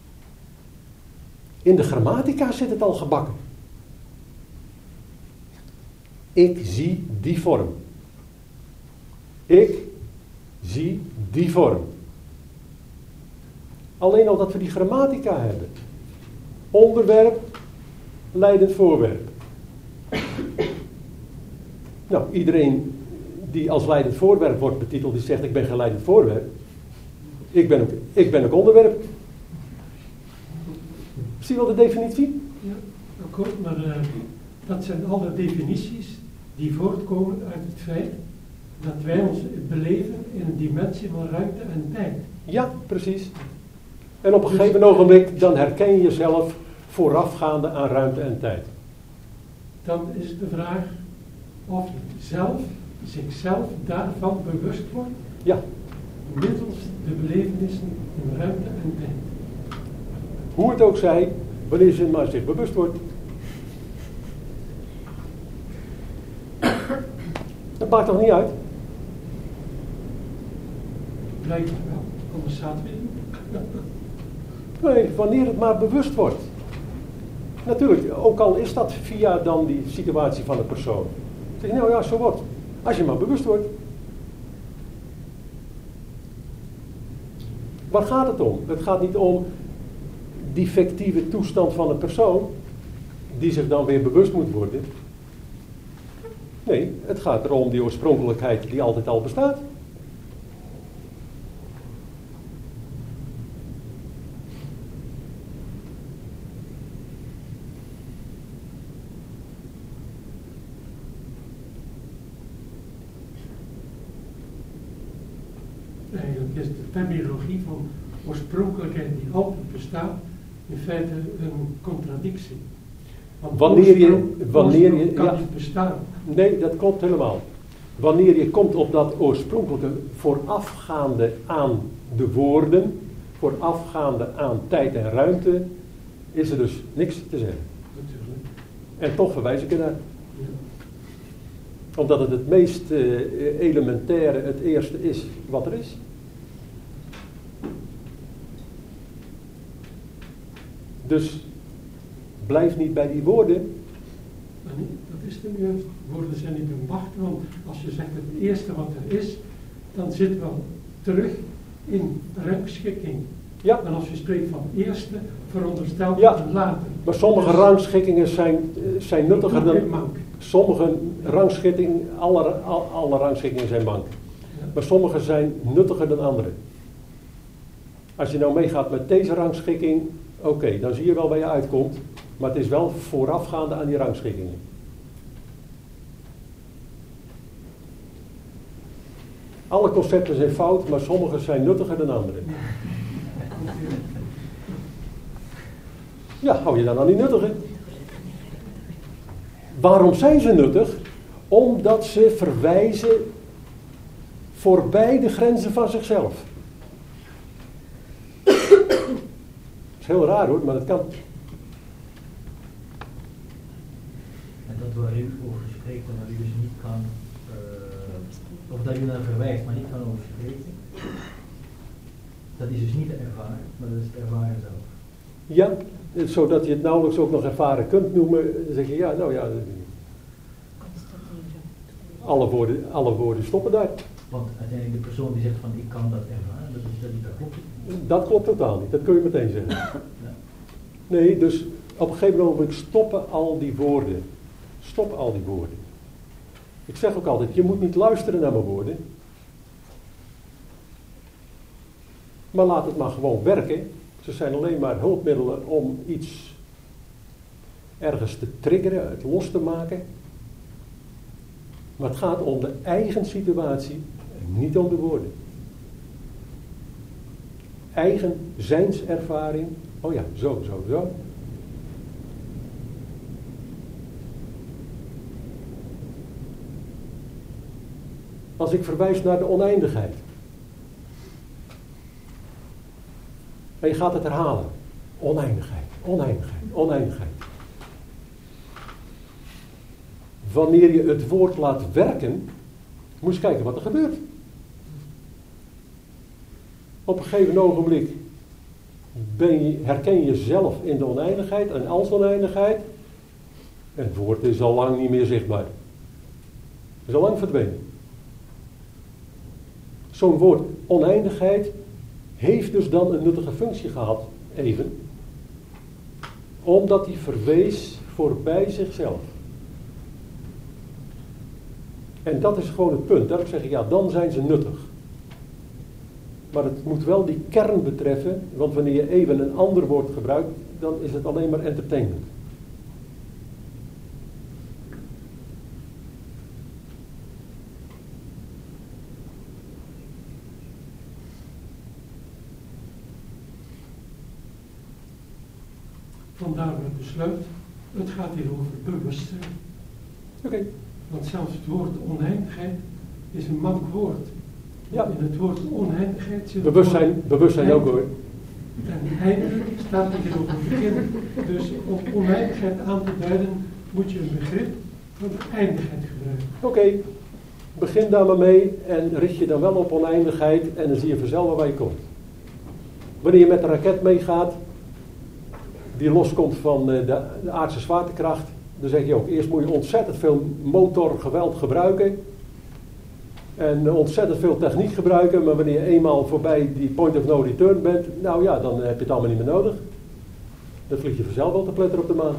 In de grammatica zit het al gebakken. Ik zie die vorm. Ik zie die vorm. Alleen al dat we die grammatica hebben. Onderwerp, leidend voorwerp. Nou, iedereen die als leidend voorwerp wordt betiteld, die zegt ik ben geen leidend voorwerp. Ik ben ook onderwerp. Zie je wel de definitie? Ja, akkoord, maar dat zijn alle definities die voortkomen uit het feit dat wij ons beleven in een dimensie van ruimte en tijd. Ja, precies. En op een gegeven ogenblik, dan herken je jezelf voorafgaande aan ruimte en tijd. Dan is de vraag of je zichzelf daarvan bewust wordt. Ja. Middels de belevenissen in ruimte en tijd. Hoe het ook zij, wanneer ze maar zich bewust wordt. Dat maakt toch niet uit? Blijkbaar wel, anders zaten we niet. Nee, wanneer het maar bewust wordt. Natuurlijk, ook al is dat via dan die situatie van de persoon. Zeg je, nou ja, zo wordt. Als je maar bewust wordt. Waar gaat het om? Het gaat niet om die fictieve toestand van een persoon die zich dan weer bewust moet worden. Nee, het gaat erom die oorspronkelijkheid die altijd al bestaat. Eigenlijk is de terminologie van oorspronkelijkheid die altijd bestaat in feite een contradictie. Want wanneer je kan niet bestaan. Nee, dat klopt helemaal. Wanneer je komt op dat oorspronkelijke voorafgaande aan de woorden, voorafgaande aan tijd en ruimte, is er dus niks te zeggen. Natuurlijk. En toch verwijs ik ernaar. Ja. Omdat het het meest elementaire, het eerste is wat er is. Dus blijf niet bij die woorden. Dat is de nuance. Woorden zijn niet een macht, want als je zegt het eerste wat er is, dan zitten we terug in rangschikking. Ja. En als je spreekt van eerste, veronderstelt ja. het later. Maar sommige rangschikkingen zijn nuttiger dan... Sommige rangschikkingen, alle rangschikkingen zijn mank. Ja. Maar sommige zijn nuttiger dan andere. Als je nou meegaat met deze rangschikking, oké, dan zie je wel waar je uitkomt. Maar het is wel voorafgaande aan die rangschikkingen. Alle concepten zijn fout, maar sommige zijn nuttiger dan andere. Ja, hou je dan aan die nuttige? Waarom zijn ze nuttig? Omdat ze verwijzen voorbij de grenzen van zichzelf. Dat is heel raar hoor, maar dat kan. En dat waar u over spreekt en dat u dus niet kan, of dat u naar verwijst, maar niet kan over spreken, dat is dus niet te ervaren, maar dat is te ervaren zelf. Ja, zodat je het nauwelijks ook nog ervaren kunt noemen, dan zeg je ja, nou ja, alle woorden stoppen daar. Want uiteindelijk de persoon die zegt van ik kan dat ervaren, dat klopt niet. Dat klopt totaal niet, dat kun je meteen zeggen. Ja. Nee, dus op een gegeven moment stoppen al die woorden. Stop al die woorden. Ik zeg ook altijd, je moet niet luisteren naar mijn woorden. Maar laat het maar gewoon werken. Ze zijn alleen maar hulpmiddelen om iets ergens te triggeren, het los te maken. Maar het gaat om de eigen situatie en niet om de woorden. eigen zijnservaring. Oh ja, zo. Als ik verwijs naar de oneindigheid. En je gaat het herhalen. Oneindigheid. Wanneer je het woord laat werken, moet je kijken wat er gebeurt. Op een gegeven ogenblik herken je jezelf in de oneindigheid en als oneindigheid. En het woord is al lang niet meer zichtbaar. Het is al lang verdwenen. Zo'n woord oneindigheid heeft dus dan een nuttige functie gehad, even. Omdat hij verwees voorbij zichzelf. En dat is gewoon het punt. Daarom zeg ik, ja, dan zijn ze nuttig. Maar het moet wel die kern betreffen, want wanneer je even een ander woord gebruikt, dan is het alleen maar entertainment. Vandaar het besluit, het gaat hier over bewustzijn. Oké. Want zelfs het woord oneindigheid is een mank woord. Ja. In het woord oneindigheid zit bewustzijn ook hoor. En eindelijk staat er hier over beginnen. Dus om oneindigheid aan te duiden moet je een begrip van eindigheid gebruiken. Oké. Begin daar maar mee en richt je dan wel op oneindigheid en dan zie je vanzelf waar je komt. Wanneer je met een raket meegaat, die loskomt van de aardse zwaartekracht, dan zeg je ook, eerst moet je ontzettend veel motorgeweld gebruiken en ontzettend veel techniek gebruiken, maar wanneer je eenmaal voorbij die point of no return bent, nou ja, dan heb je het allemaal niet meer nodig. Dan vlieg je vanzelf wel te pletter op de maan.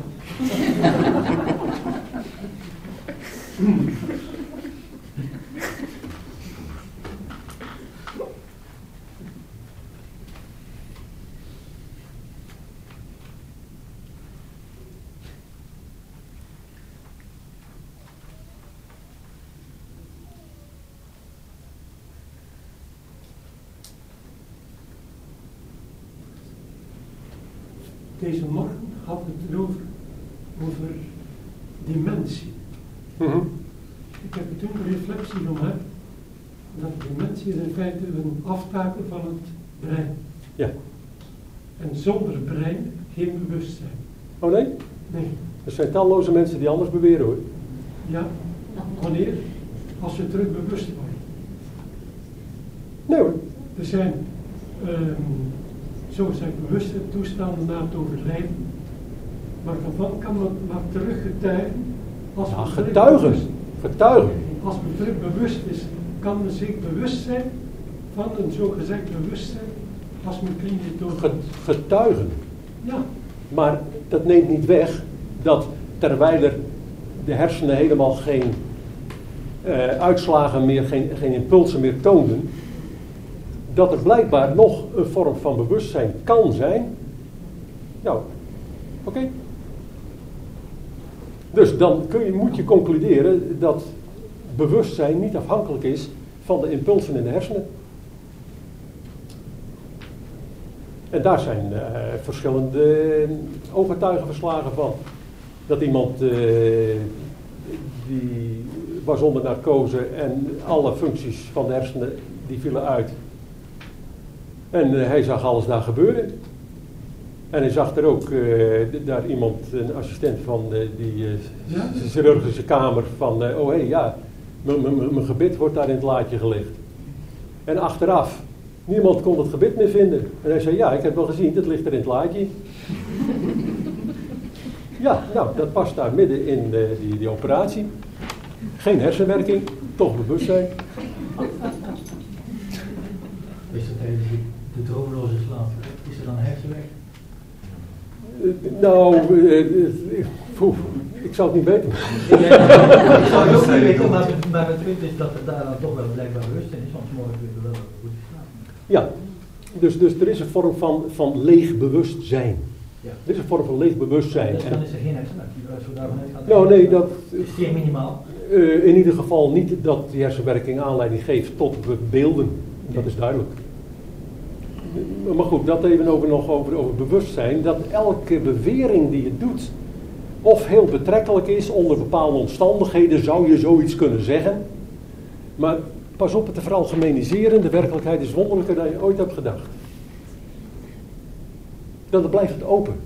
Deze morgen had het erover over dimensie. Ik heb toen een reflectie gemaakt dat dimensie is in feite een aftaken van het brein. Ja. En zonder brein geen bewustzijn. Oh nee? Nee. Er zijn talloze mensen die anders beweren hoor. Ja. Wanneer? Als we terug bewust worden. Nee hoor. Er zijn zo zijn bewuste toestanden na het overlijden. Maar daarvan kan men maar teruggetuigen. Als Ja, men getuigen. Als men terug bewust is, kan men zich bewust zijn van een zogezegd bewustzijn. Als men klinisch doorgaat. Getuigen. Ja. Maar dat neemt niet weg dat terwijl er de hersenen helemaal geen uitslagen meer, geen impulsen meer toonden, dat er blijkbaar nog een vorm van bewustzijn kan zijn. Nou, oké. Dus dan moet je concluderen dat bewustzijn niet afhankelijk is van de impulsen in de hersenen. En daar zijn verschillende ooggetuigenverslagen van. Dat iemand die was onder narcose en alle functies van de hersenen die vielen uit. En hij zag alles daar gebeuren. En hij zag er ook daar iemand, een assistent van die chirurgische kamer van, oh hé, ja, mijn gebit wordt daar in het laadje gelegd. En achteraf, niemand kon het gebit meer vinden. En hij zei, ja, ik heb wel gezien, het ligt er in het laadje. Ja, nou, dat past daar midden in die operatie. Geen hersenwerking, toch bewustzijn. Is dat tijdens de droomloze slaap, is er dan hersenwerk? Ik zou het niet weten. Ik zou het ook niet weten, maar het punt is dat er daar dan toch wel blijkbaar bewustzijn is, soms morgen weer wel goed slapen. Ja, dus er is een vorm van leeg bewustzijn. Ja. Er is een vorm van leeg bewustzijn. Dus dan is er geen hersenwerk, als we daarvan uitgaan. Nou nee, dat is zeer minimaal. In ieder geval niet dat die hersenwerking aanleiding geeft tot beelden. Dat is duidelijk. Maar goed, dat even nog over bewustzijn. Dat elke bewering die je doet, of heel betrekkelijk is onder bepaalde omstandigheden, zou je zoiets kunnen zeggen. Maar pas op het te veralgemeniseren, de werkelijkheid is wonderlijker dan je ooit hebt gedacht. Dan blijft het open.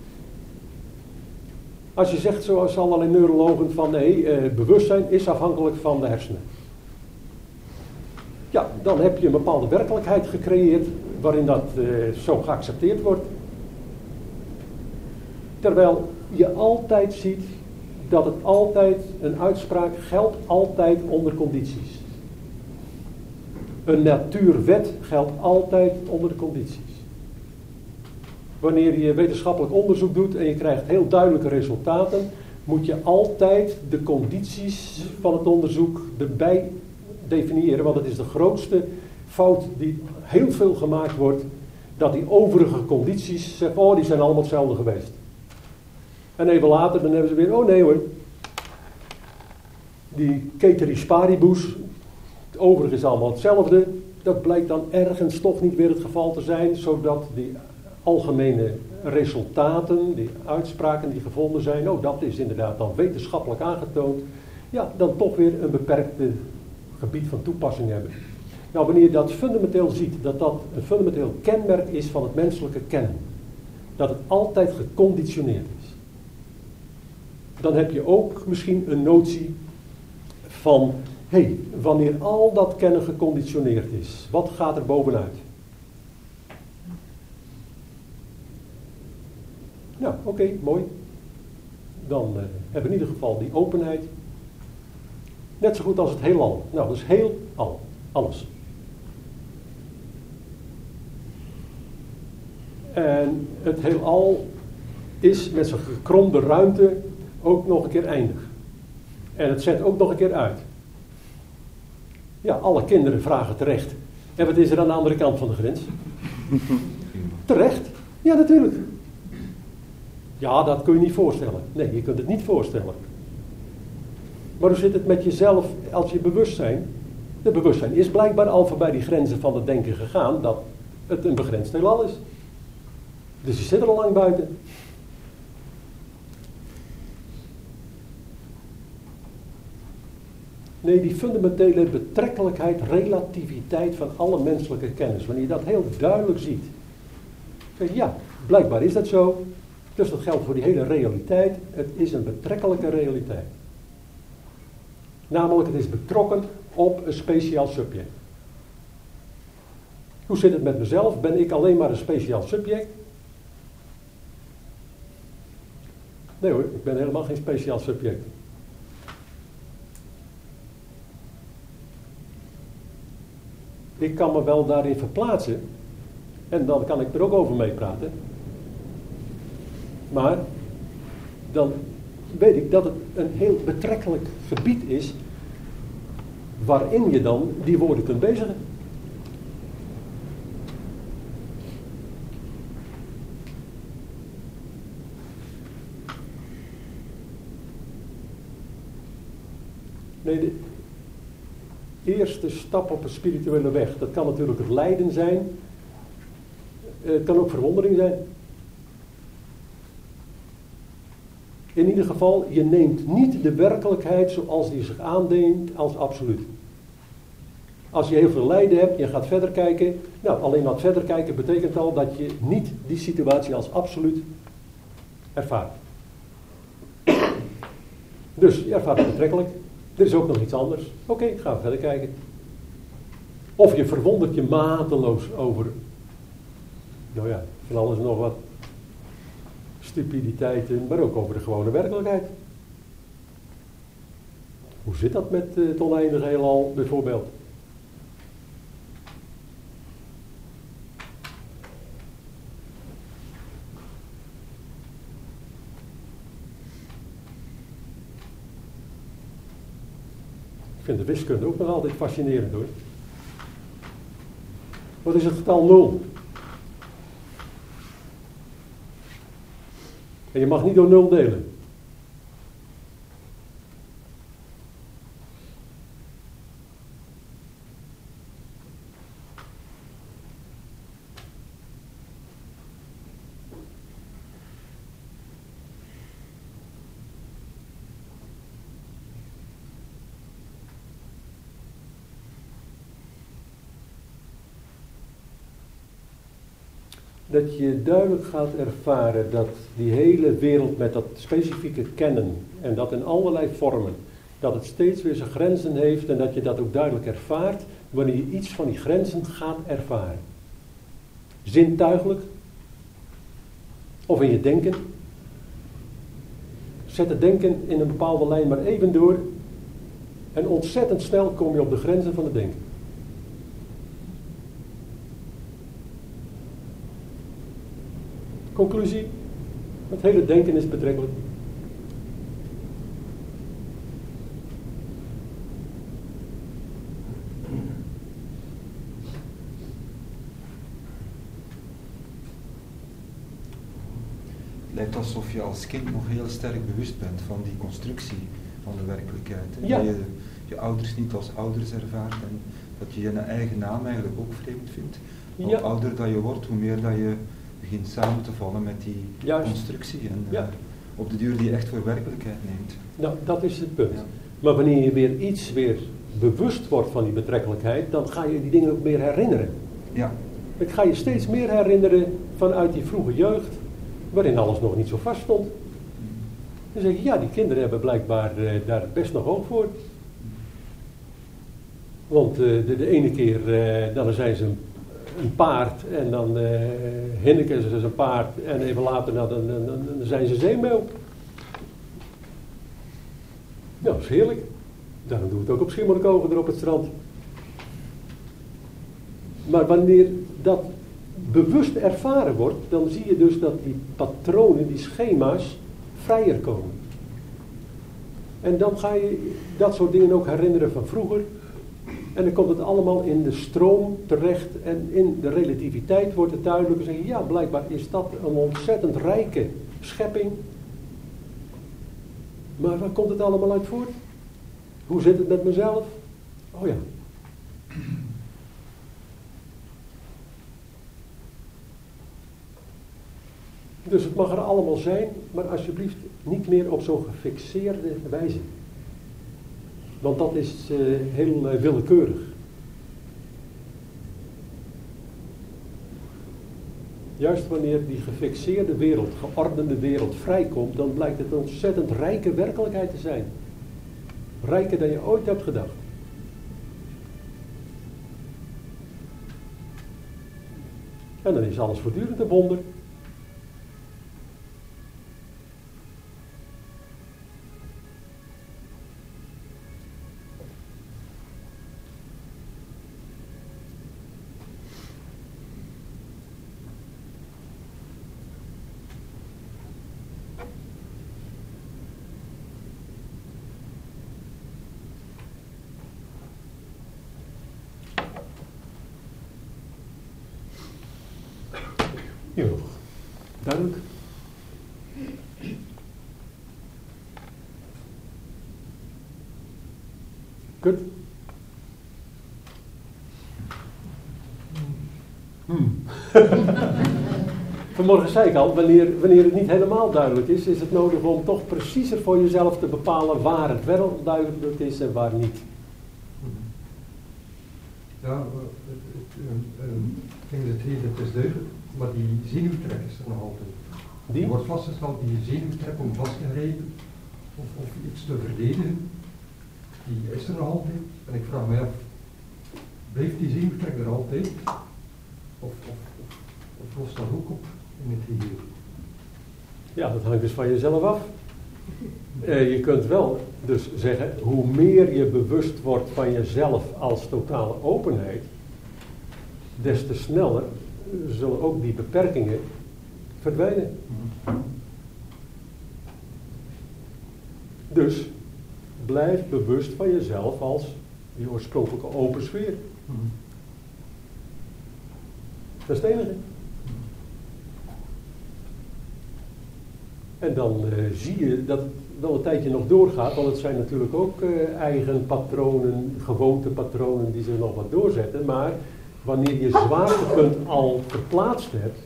Als je zegt, zoals allerlei neurologen, van nee, bewustzijn is afhankelijk van de hersenen. Ja, dan heb je een bepaalde werkelijkheid gecreëerd waarin dat zo geaccepteerd wordt. Terwijl je altijd ziet dat het altijd, een uitspraak geldt altijd onder condities. Een natuurwet geldt altijd onder de condities. Wanneer je wetenschappelijk onderzoek doet en je krijgt heel duidelijke resultaten, moet je altijd de condities van het onderzoek erbij definiëren. Want het is de grootste fout die heel veel gemaakt wordt, dat die overige condities zeggen, oh, die zijn allemaal hetzelfde geweest. En even later, dan hebben ze weer, oh nee hoor, die ceteris paribus, het overige is allemaal hetzelfde. Dat blijkt dan ergens toch niet weer het geval te zijn, zodat die algemene resultaten, die uitspraken die gevonden zijn, oh dat is inderdaad dan wetenschappelijk aangetoond, ja, dan toch weer een beperkt gebied van toepassing hebben. Nou, wanneer je dat fundamenteel ziet, dat dat een fundamenteel kenmerk is van het menselijke kennen, dat het altijd geconditioneerd is, dan heb je ook misschien een notie van, hé, wanneer al dat kennen geconditioneerd is, wat gaat er bovenuit? Nou, oké, mooi. Dan hebben we in ieder geval die openheid. Net zo goed als het heelal. Nou, dat is heelal. Alles. En het heelal is met zijn gekromde ruimte ook nog een keer eindig. En het zet ook nog een keer uit. Ja, alle kinderen vragen terecht. En wat is er aan de andere kant van de grens? Terecht? Ja, natuurlijk. Ja, dat kun je niet voorstellen. Nee, je kunt het niet voorstellen. Maar hoe zit het met jezelf als je bewustzijn? De bewustzijn is blijkbaar al voorbij die grenzen van het denken gegaan, dat het een begrensd heelal is. Dus je zit er al lang buiten. Nee, die fundamentele betrekkelijkheid, relativiteit van alle menselijke kennis. Wanneer je dat heel duidelijk ziet. Zeg je, ja, blijkbaar is dat zo. Dus dat geldt voor die hele realiteit. Het is een betrekkelijke realiteit. Namelijk, het is betrokken op een speciaal subject. Hoe zit het met mezelf? Ben ik alleen maar een speciaal subject? Nee hoor, ik ben helemaal geen speciaal subject. Ik kan me wel daarin verplaatsen. En dan kan ik er ook over meepraten. Maar dan weet ik dat het een heel betrekkelijk gebied is waarin je dan die woorden kunt bezigen. Nee, de eerste stap op een spirituele weg, dat kan natuurlijk het lijden zijn. Het kan ook verwondering zijn. In ieder geval, je neemt niet de werkelijkheid zoals die zich aandient als absoluut. Als je heel veel lijden hebt, je gaat verder kijken. Nou, alleen dat verder kijken betekent al dat je niet die situatie als absoluut ervaart. Dus je ervaart het betrekkelijk. Er is ook nog iets anders. Oké, gaan we verder kijken. Of je verwondert je mateloos over, nou ja, van alles en nog wat. Stupiditeiten, maar ook over de gewone werkelijkheid. Hoe zit dat met het oneindige heelal bijvoorbeeld? Ik vind de wiskunde ook nog altijd fascinerend hoor. Wat is het getal 0? En je mag niet door 0 delen. dat je duidelijk gaat ervaren dat die hele wereld met dat specifieke kennen en dat in allerlei vormen, dat het steeds weer zijn grenzen heeft en dat je dat ook duidelijk ervaart wanneer je iets van die grenzen gaat ervaren. Zintuigelijk of in je denken. Zet het denken in een bepaalde lijn maar even door en ontzettend snel kom je op de grenzen van het denken. Conclusie, het hele denken is betrekkelijk. Het lijkt alsof je als kind nog heel sterk bewust bent van die constructie van de werkelijkheid. Hè? Ja. Dat je je ouders niet als ouders ervaart en dat je je eigen naam eigenlijk ook vreemd vindt. Hoe Ja. ouder dat je wordt, hoe meer dat je begint samen te vallen met die Juist. constructie en Ja. op de duur die echt voor werkelijkheid neemt. Nou, dat is het punt. Ja. Maar wanneer je weer bewust wordt van die betrekkelijkheid, dan ga je die dingen ook meer herinneren. Ja. Ik ga je steeds meer herinneren vanuit die vroege jeugd, waarin alles nog niet zo vast stond. Dan zeg je, ja, die kinderen hebben blijkbaar daar best nog oog voor. Want de ene keer, dan zijn ze een paard en dan hinniken ze een paard en even later dan zijn ze zeemeeuw. Nou, dat is heerlijk. Daarom doen we het ook op schimmelkogen er op het strand. Maar wanneer dat bewust ervaren wordt, dan zie je dus dat die patronen, die schema's, vrijer komen. En dan ga je dat soort dingen ook herinneren van vroeger. En dan komt het allemaal in de stroom terecht en in de relativiteit wordt het duidelijk. En zeg je, ja, blijkbaar is dat een ontzettend rijke schepping. Maar waar komt het allemaal uit voort? Hoe zit het met mezelf? Oh ja. Dus het mag er allemaal zijn, maar alsjeblieft niet meer op zo'n gefixeerde wijze. Want dat is heel willekeurig. Juist wanneer die gefixeerde wereld, geordende wereld vrijkomt, dan blijkt het een ontzettend rijke werkelijkheid te zijn. Rijker dan je ooit hebt gedacht. En dan is alles voortdurend een wonder. Ja, duidelijk. Goed. Vanmorgen zei ik al, wanneer het niet helemaal duidelijk is, is het nodig om toch preciezer voor jezelf te bepalen waar het wel duidelijk is en waar niet. Ja, ik denk dat het is duidelijk, maar die zenuwtrek is er nog altijd. Die wordt vastgesteld, die zenuwtrek om vastgegrepen of iets te verdedigen, die is er nog altijd. En ik vraag me af, blijft die zenuwtrek er altijd? Of lost dat ook op in het geheel? Ja, dat hangt dus van jezelf af. Je kunt wel dus zeggen, hoe meer je bewust wordt van jezelf als totale openheid, des te sneller zullen ook die beperkingen verdwijnen. Dus blijf bewust van jezelf als die oorspronkelijke open sfeer. Dat is het enige. En dan zie je dat het wel een tijdje nog doorgaat, want het zijn natuurlijk ook eigen patronen, gewoontepatronen die zich nog wat doorzetten, maar wanneer je zwaartepunt al verplaatst hebt,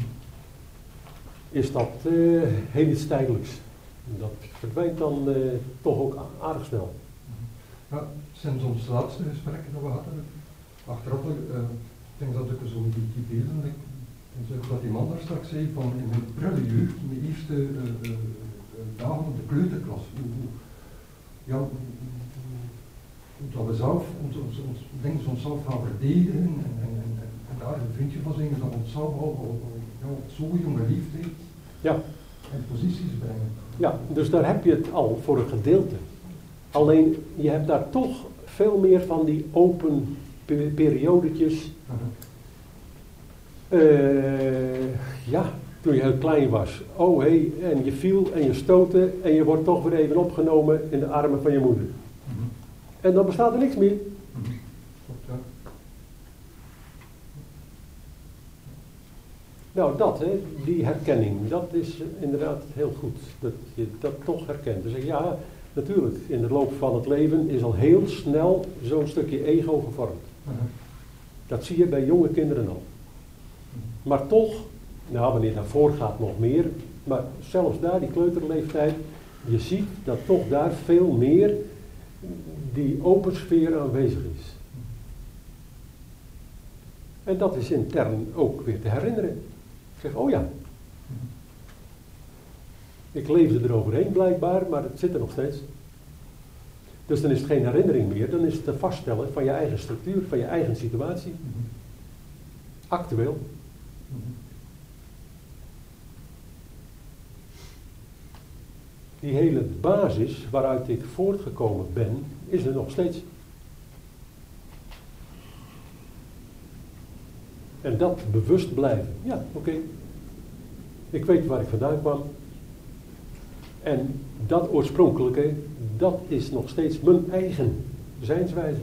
is dat heel iets tijdelijks. Dat verdwijnt dan toch ook aardig snel. Ja, sinds ons laatste gesprek dat we hadden, achteraf, ik denk dat ik zo die beelden En zoals dat die man daar straks zei, van in mijn prille jeugd, in de eerste dagen op de kleuterklas, hoe dat we zelf ons onszelf gaan verdedigen en daar een vriendje van zijn, dat we onszelf al op zo'n jonge leeftijd in posities brengen. Ja, dus daar heb je het al voor een gedeelte. Alleen, je hebt daar toch veel meer van die open periodetjes. Toen je heel klein was. Oh hé, en je viel en je stootte en je wordt toch weer even opgenomen in de armen van je moeder. En dan bestaat er niks meer. Nou, die herkenning, dat is inderdaad heel goed. Dat je dat toch herkent. Dus ja, natuurlijk, in de loop van het leven is al heel snel zo'n stukje ego gevormd. Dat zie je bij jonge kinderen al. Maar toch, wanneer dat voorgaat nog meer, maar zelfs daar, die kleuterleeftijd, je ziet dat toch daar veel meer die open sfeer aanwezig is. En dat is intern ook weer te herinneren. Ik zeg, oh ja. Ik leefde eroverheen blijkbaar, maar het zit er nog steeds. Dus dan is het geen herinnering meer, dan is het een vaststellen van je eigen structuur, van je eigen situatie. Actueel. Die hele basis waaruit ik voortgekomen ben, is er nog steeds. En dat bewust blijven. Ja, oké. Ik weet waar ik vandaan kwam. En dat oorspronkelijke, dat is nog steeds mijn eigen zijnswijze.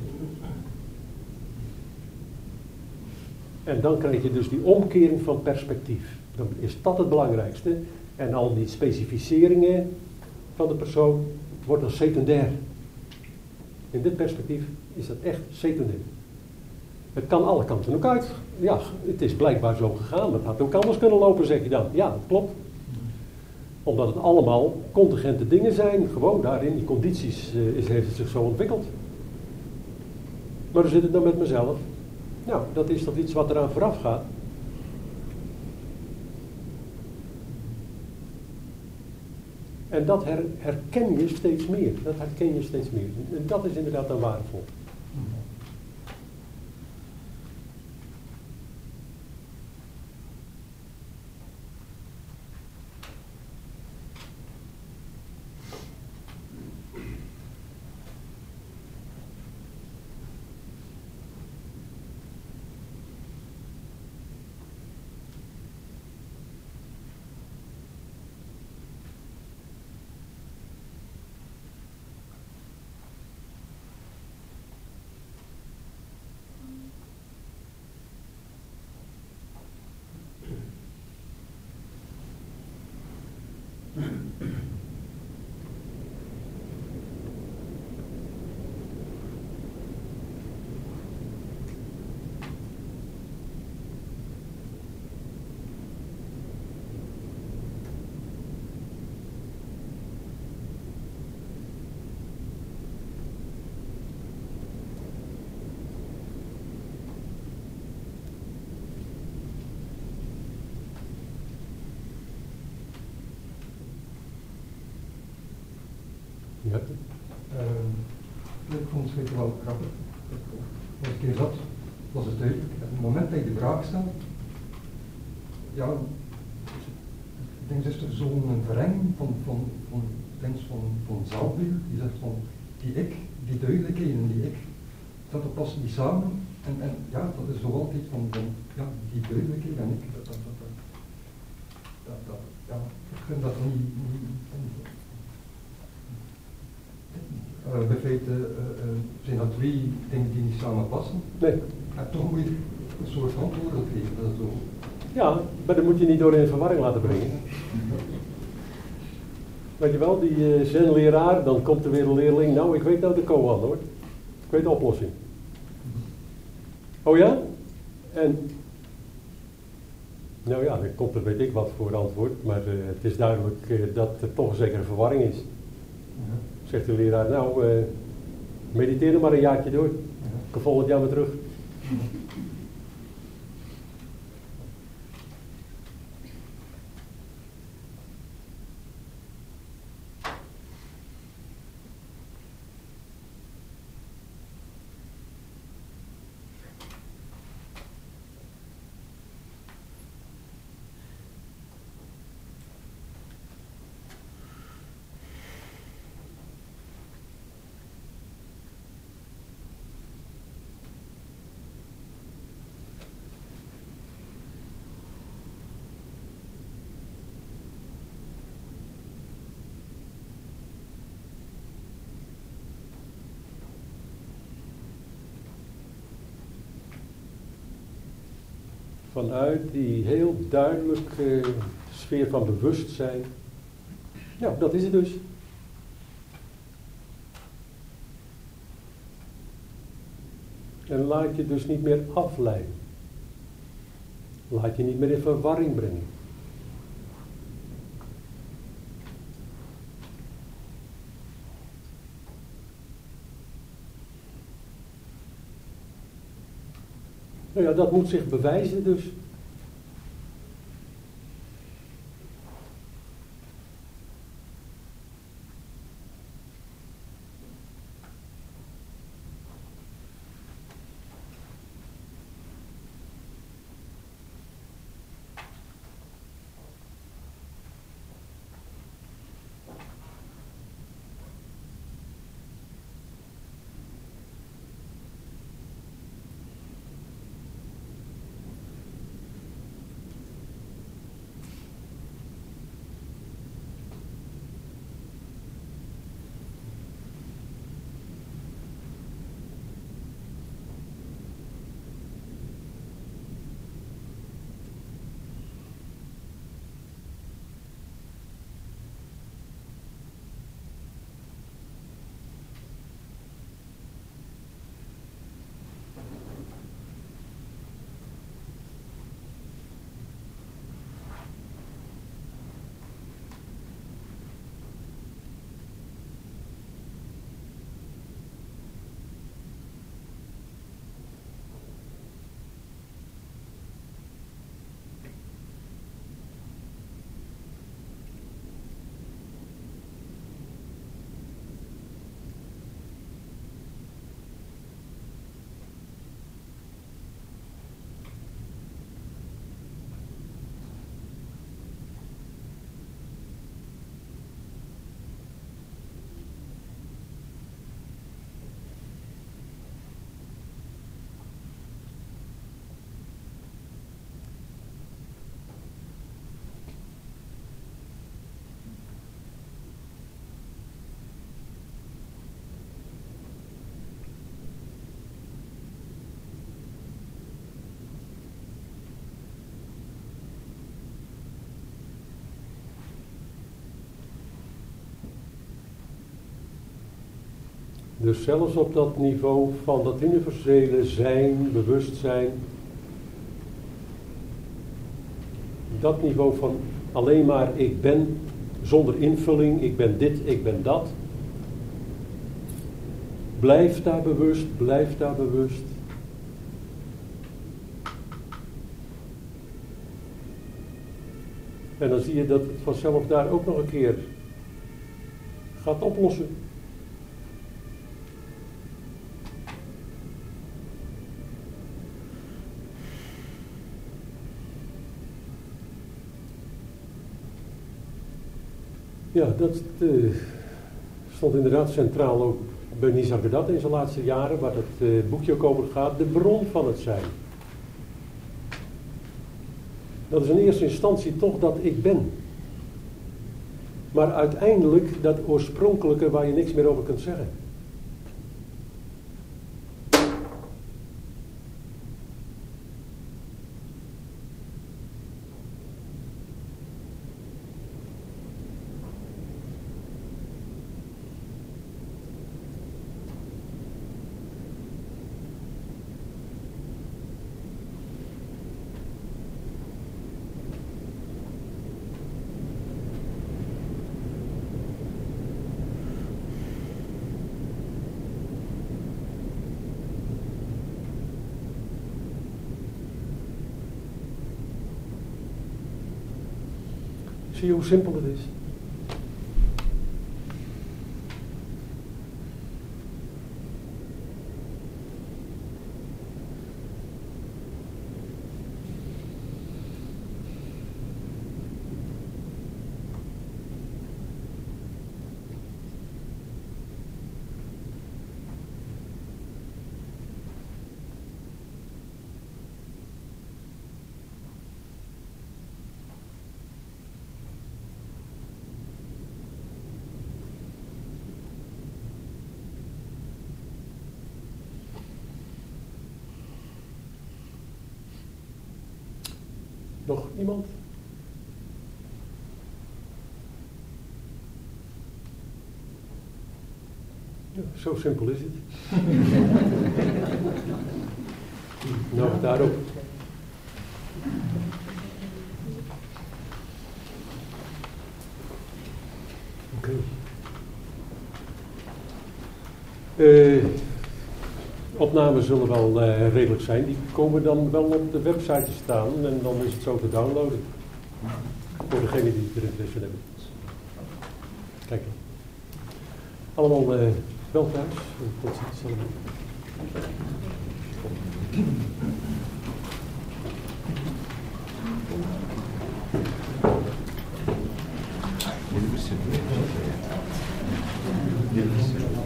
En dan krijg je dus die omkering van perspectief. Dan is dat het belangrijkste. En al die specificeringen van de persoon wordt dan secundair. In dit perspectief is dat echt secundair. Het kan alle kanten ook uit. Ja, het is blijkbaar zo gegaan. Dat had ook anders kunnen lopen, zeg je dan. Ja, dat klopt. Omdat het allemaal contingente dingen zijn. Gewoon daarin, die condities, heeft het zich zo ontwikkeld. Maar hoe zit het dan met mezelf? Nou, dat is toch iets wat eraan vooraf gaat. En dat herken je steeds meer. Dat herken je steeds meer. En dat is inderdaad dan waardevol. Ja. Ik vond het zeker wel grappig. Als ik hier zat, was het duidelijk. Op het moment dat je de vraag stelt, ja, ik denk dat er zo'n verenging van zelfbeeld. Die zegt van, die ik, die duidelijkheid en die ik, dat passen die samen. En ja, dat is zo altijd van ja, die duidelijkheid en ik, ja, ik vind dat niet bij feite zijn dat twee dingen die niet samen passen. Nee. En toch moet je een soort antwoord geven. Dat is zo. Ja, maar dat moet je niet door in verwarring laten brengen. Weet je wel, die zen-leraar, dan komt er weer een leerling. Nou, ik weet nou de koan hoor. Ik weet de oplossing. Oh ja? En? Nou ja, dan komt er weet ik wat voor antwoord. Maar het is duidelijk dat er toch een zekere verwarring is. Zegt de leraar, nou, mediteer er maar een jaartje door. Ik kom volgend jaar weer terug. vanuit die heel duidelijke sfeer van bewustzijn. Ja, dat is het dus. En laat je dus niet meer afleiden. Laat je niet meer in verwarring brengen. Nou ja, dat moet zich bewijzen dus. Dus zelfs op dat niveau van dat universele zijn, bewustzijn, dat niveau van alleen maar ik ben, zonder invulling, ik ben dit, ik ben dat. Blijf daar bewust, blijf daar bewust. En dan zie je dat het vanzelf daar ook nog een keer gaat oplossen. Ja, dat stond inderdaad centraal ook bij Nisargadatta in zijn laatste jaren, waar het boekje ook over gaat, de bron van het zijn. Dat is in eerste instantie toch dat ik ben. Maar uiteindelijk dat oorspronkelijke waar je niks meer over kunt zeggen. Zie je hoe simpel het is? Nog iemand? Ja, zo simpel is het. Nou, daarop. Oké. Opnames zullen wel redelijk zijn. Die komen dan wel op de website te staan en dan is het zo te downloaden. Voor degenen die er interesse in hebben. Kijk. Allemaal wel thuis. Tot ziens allemaal.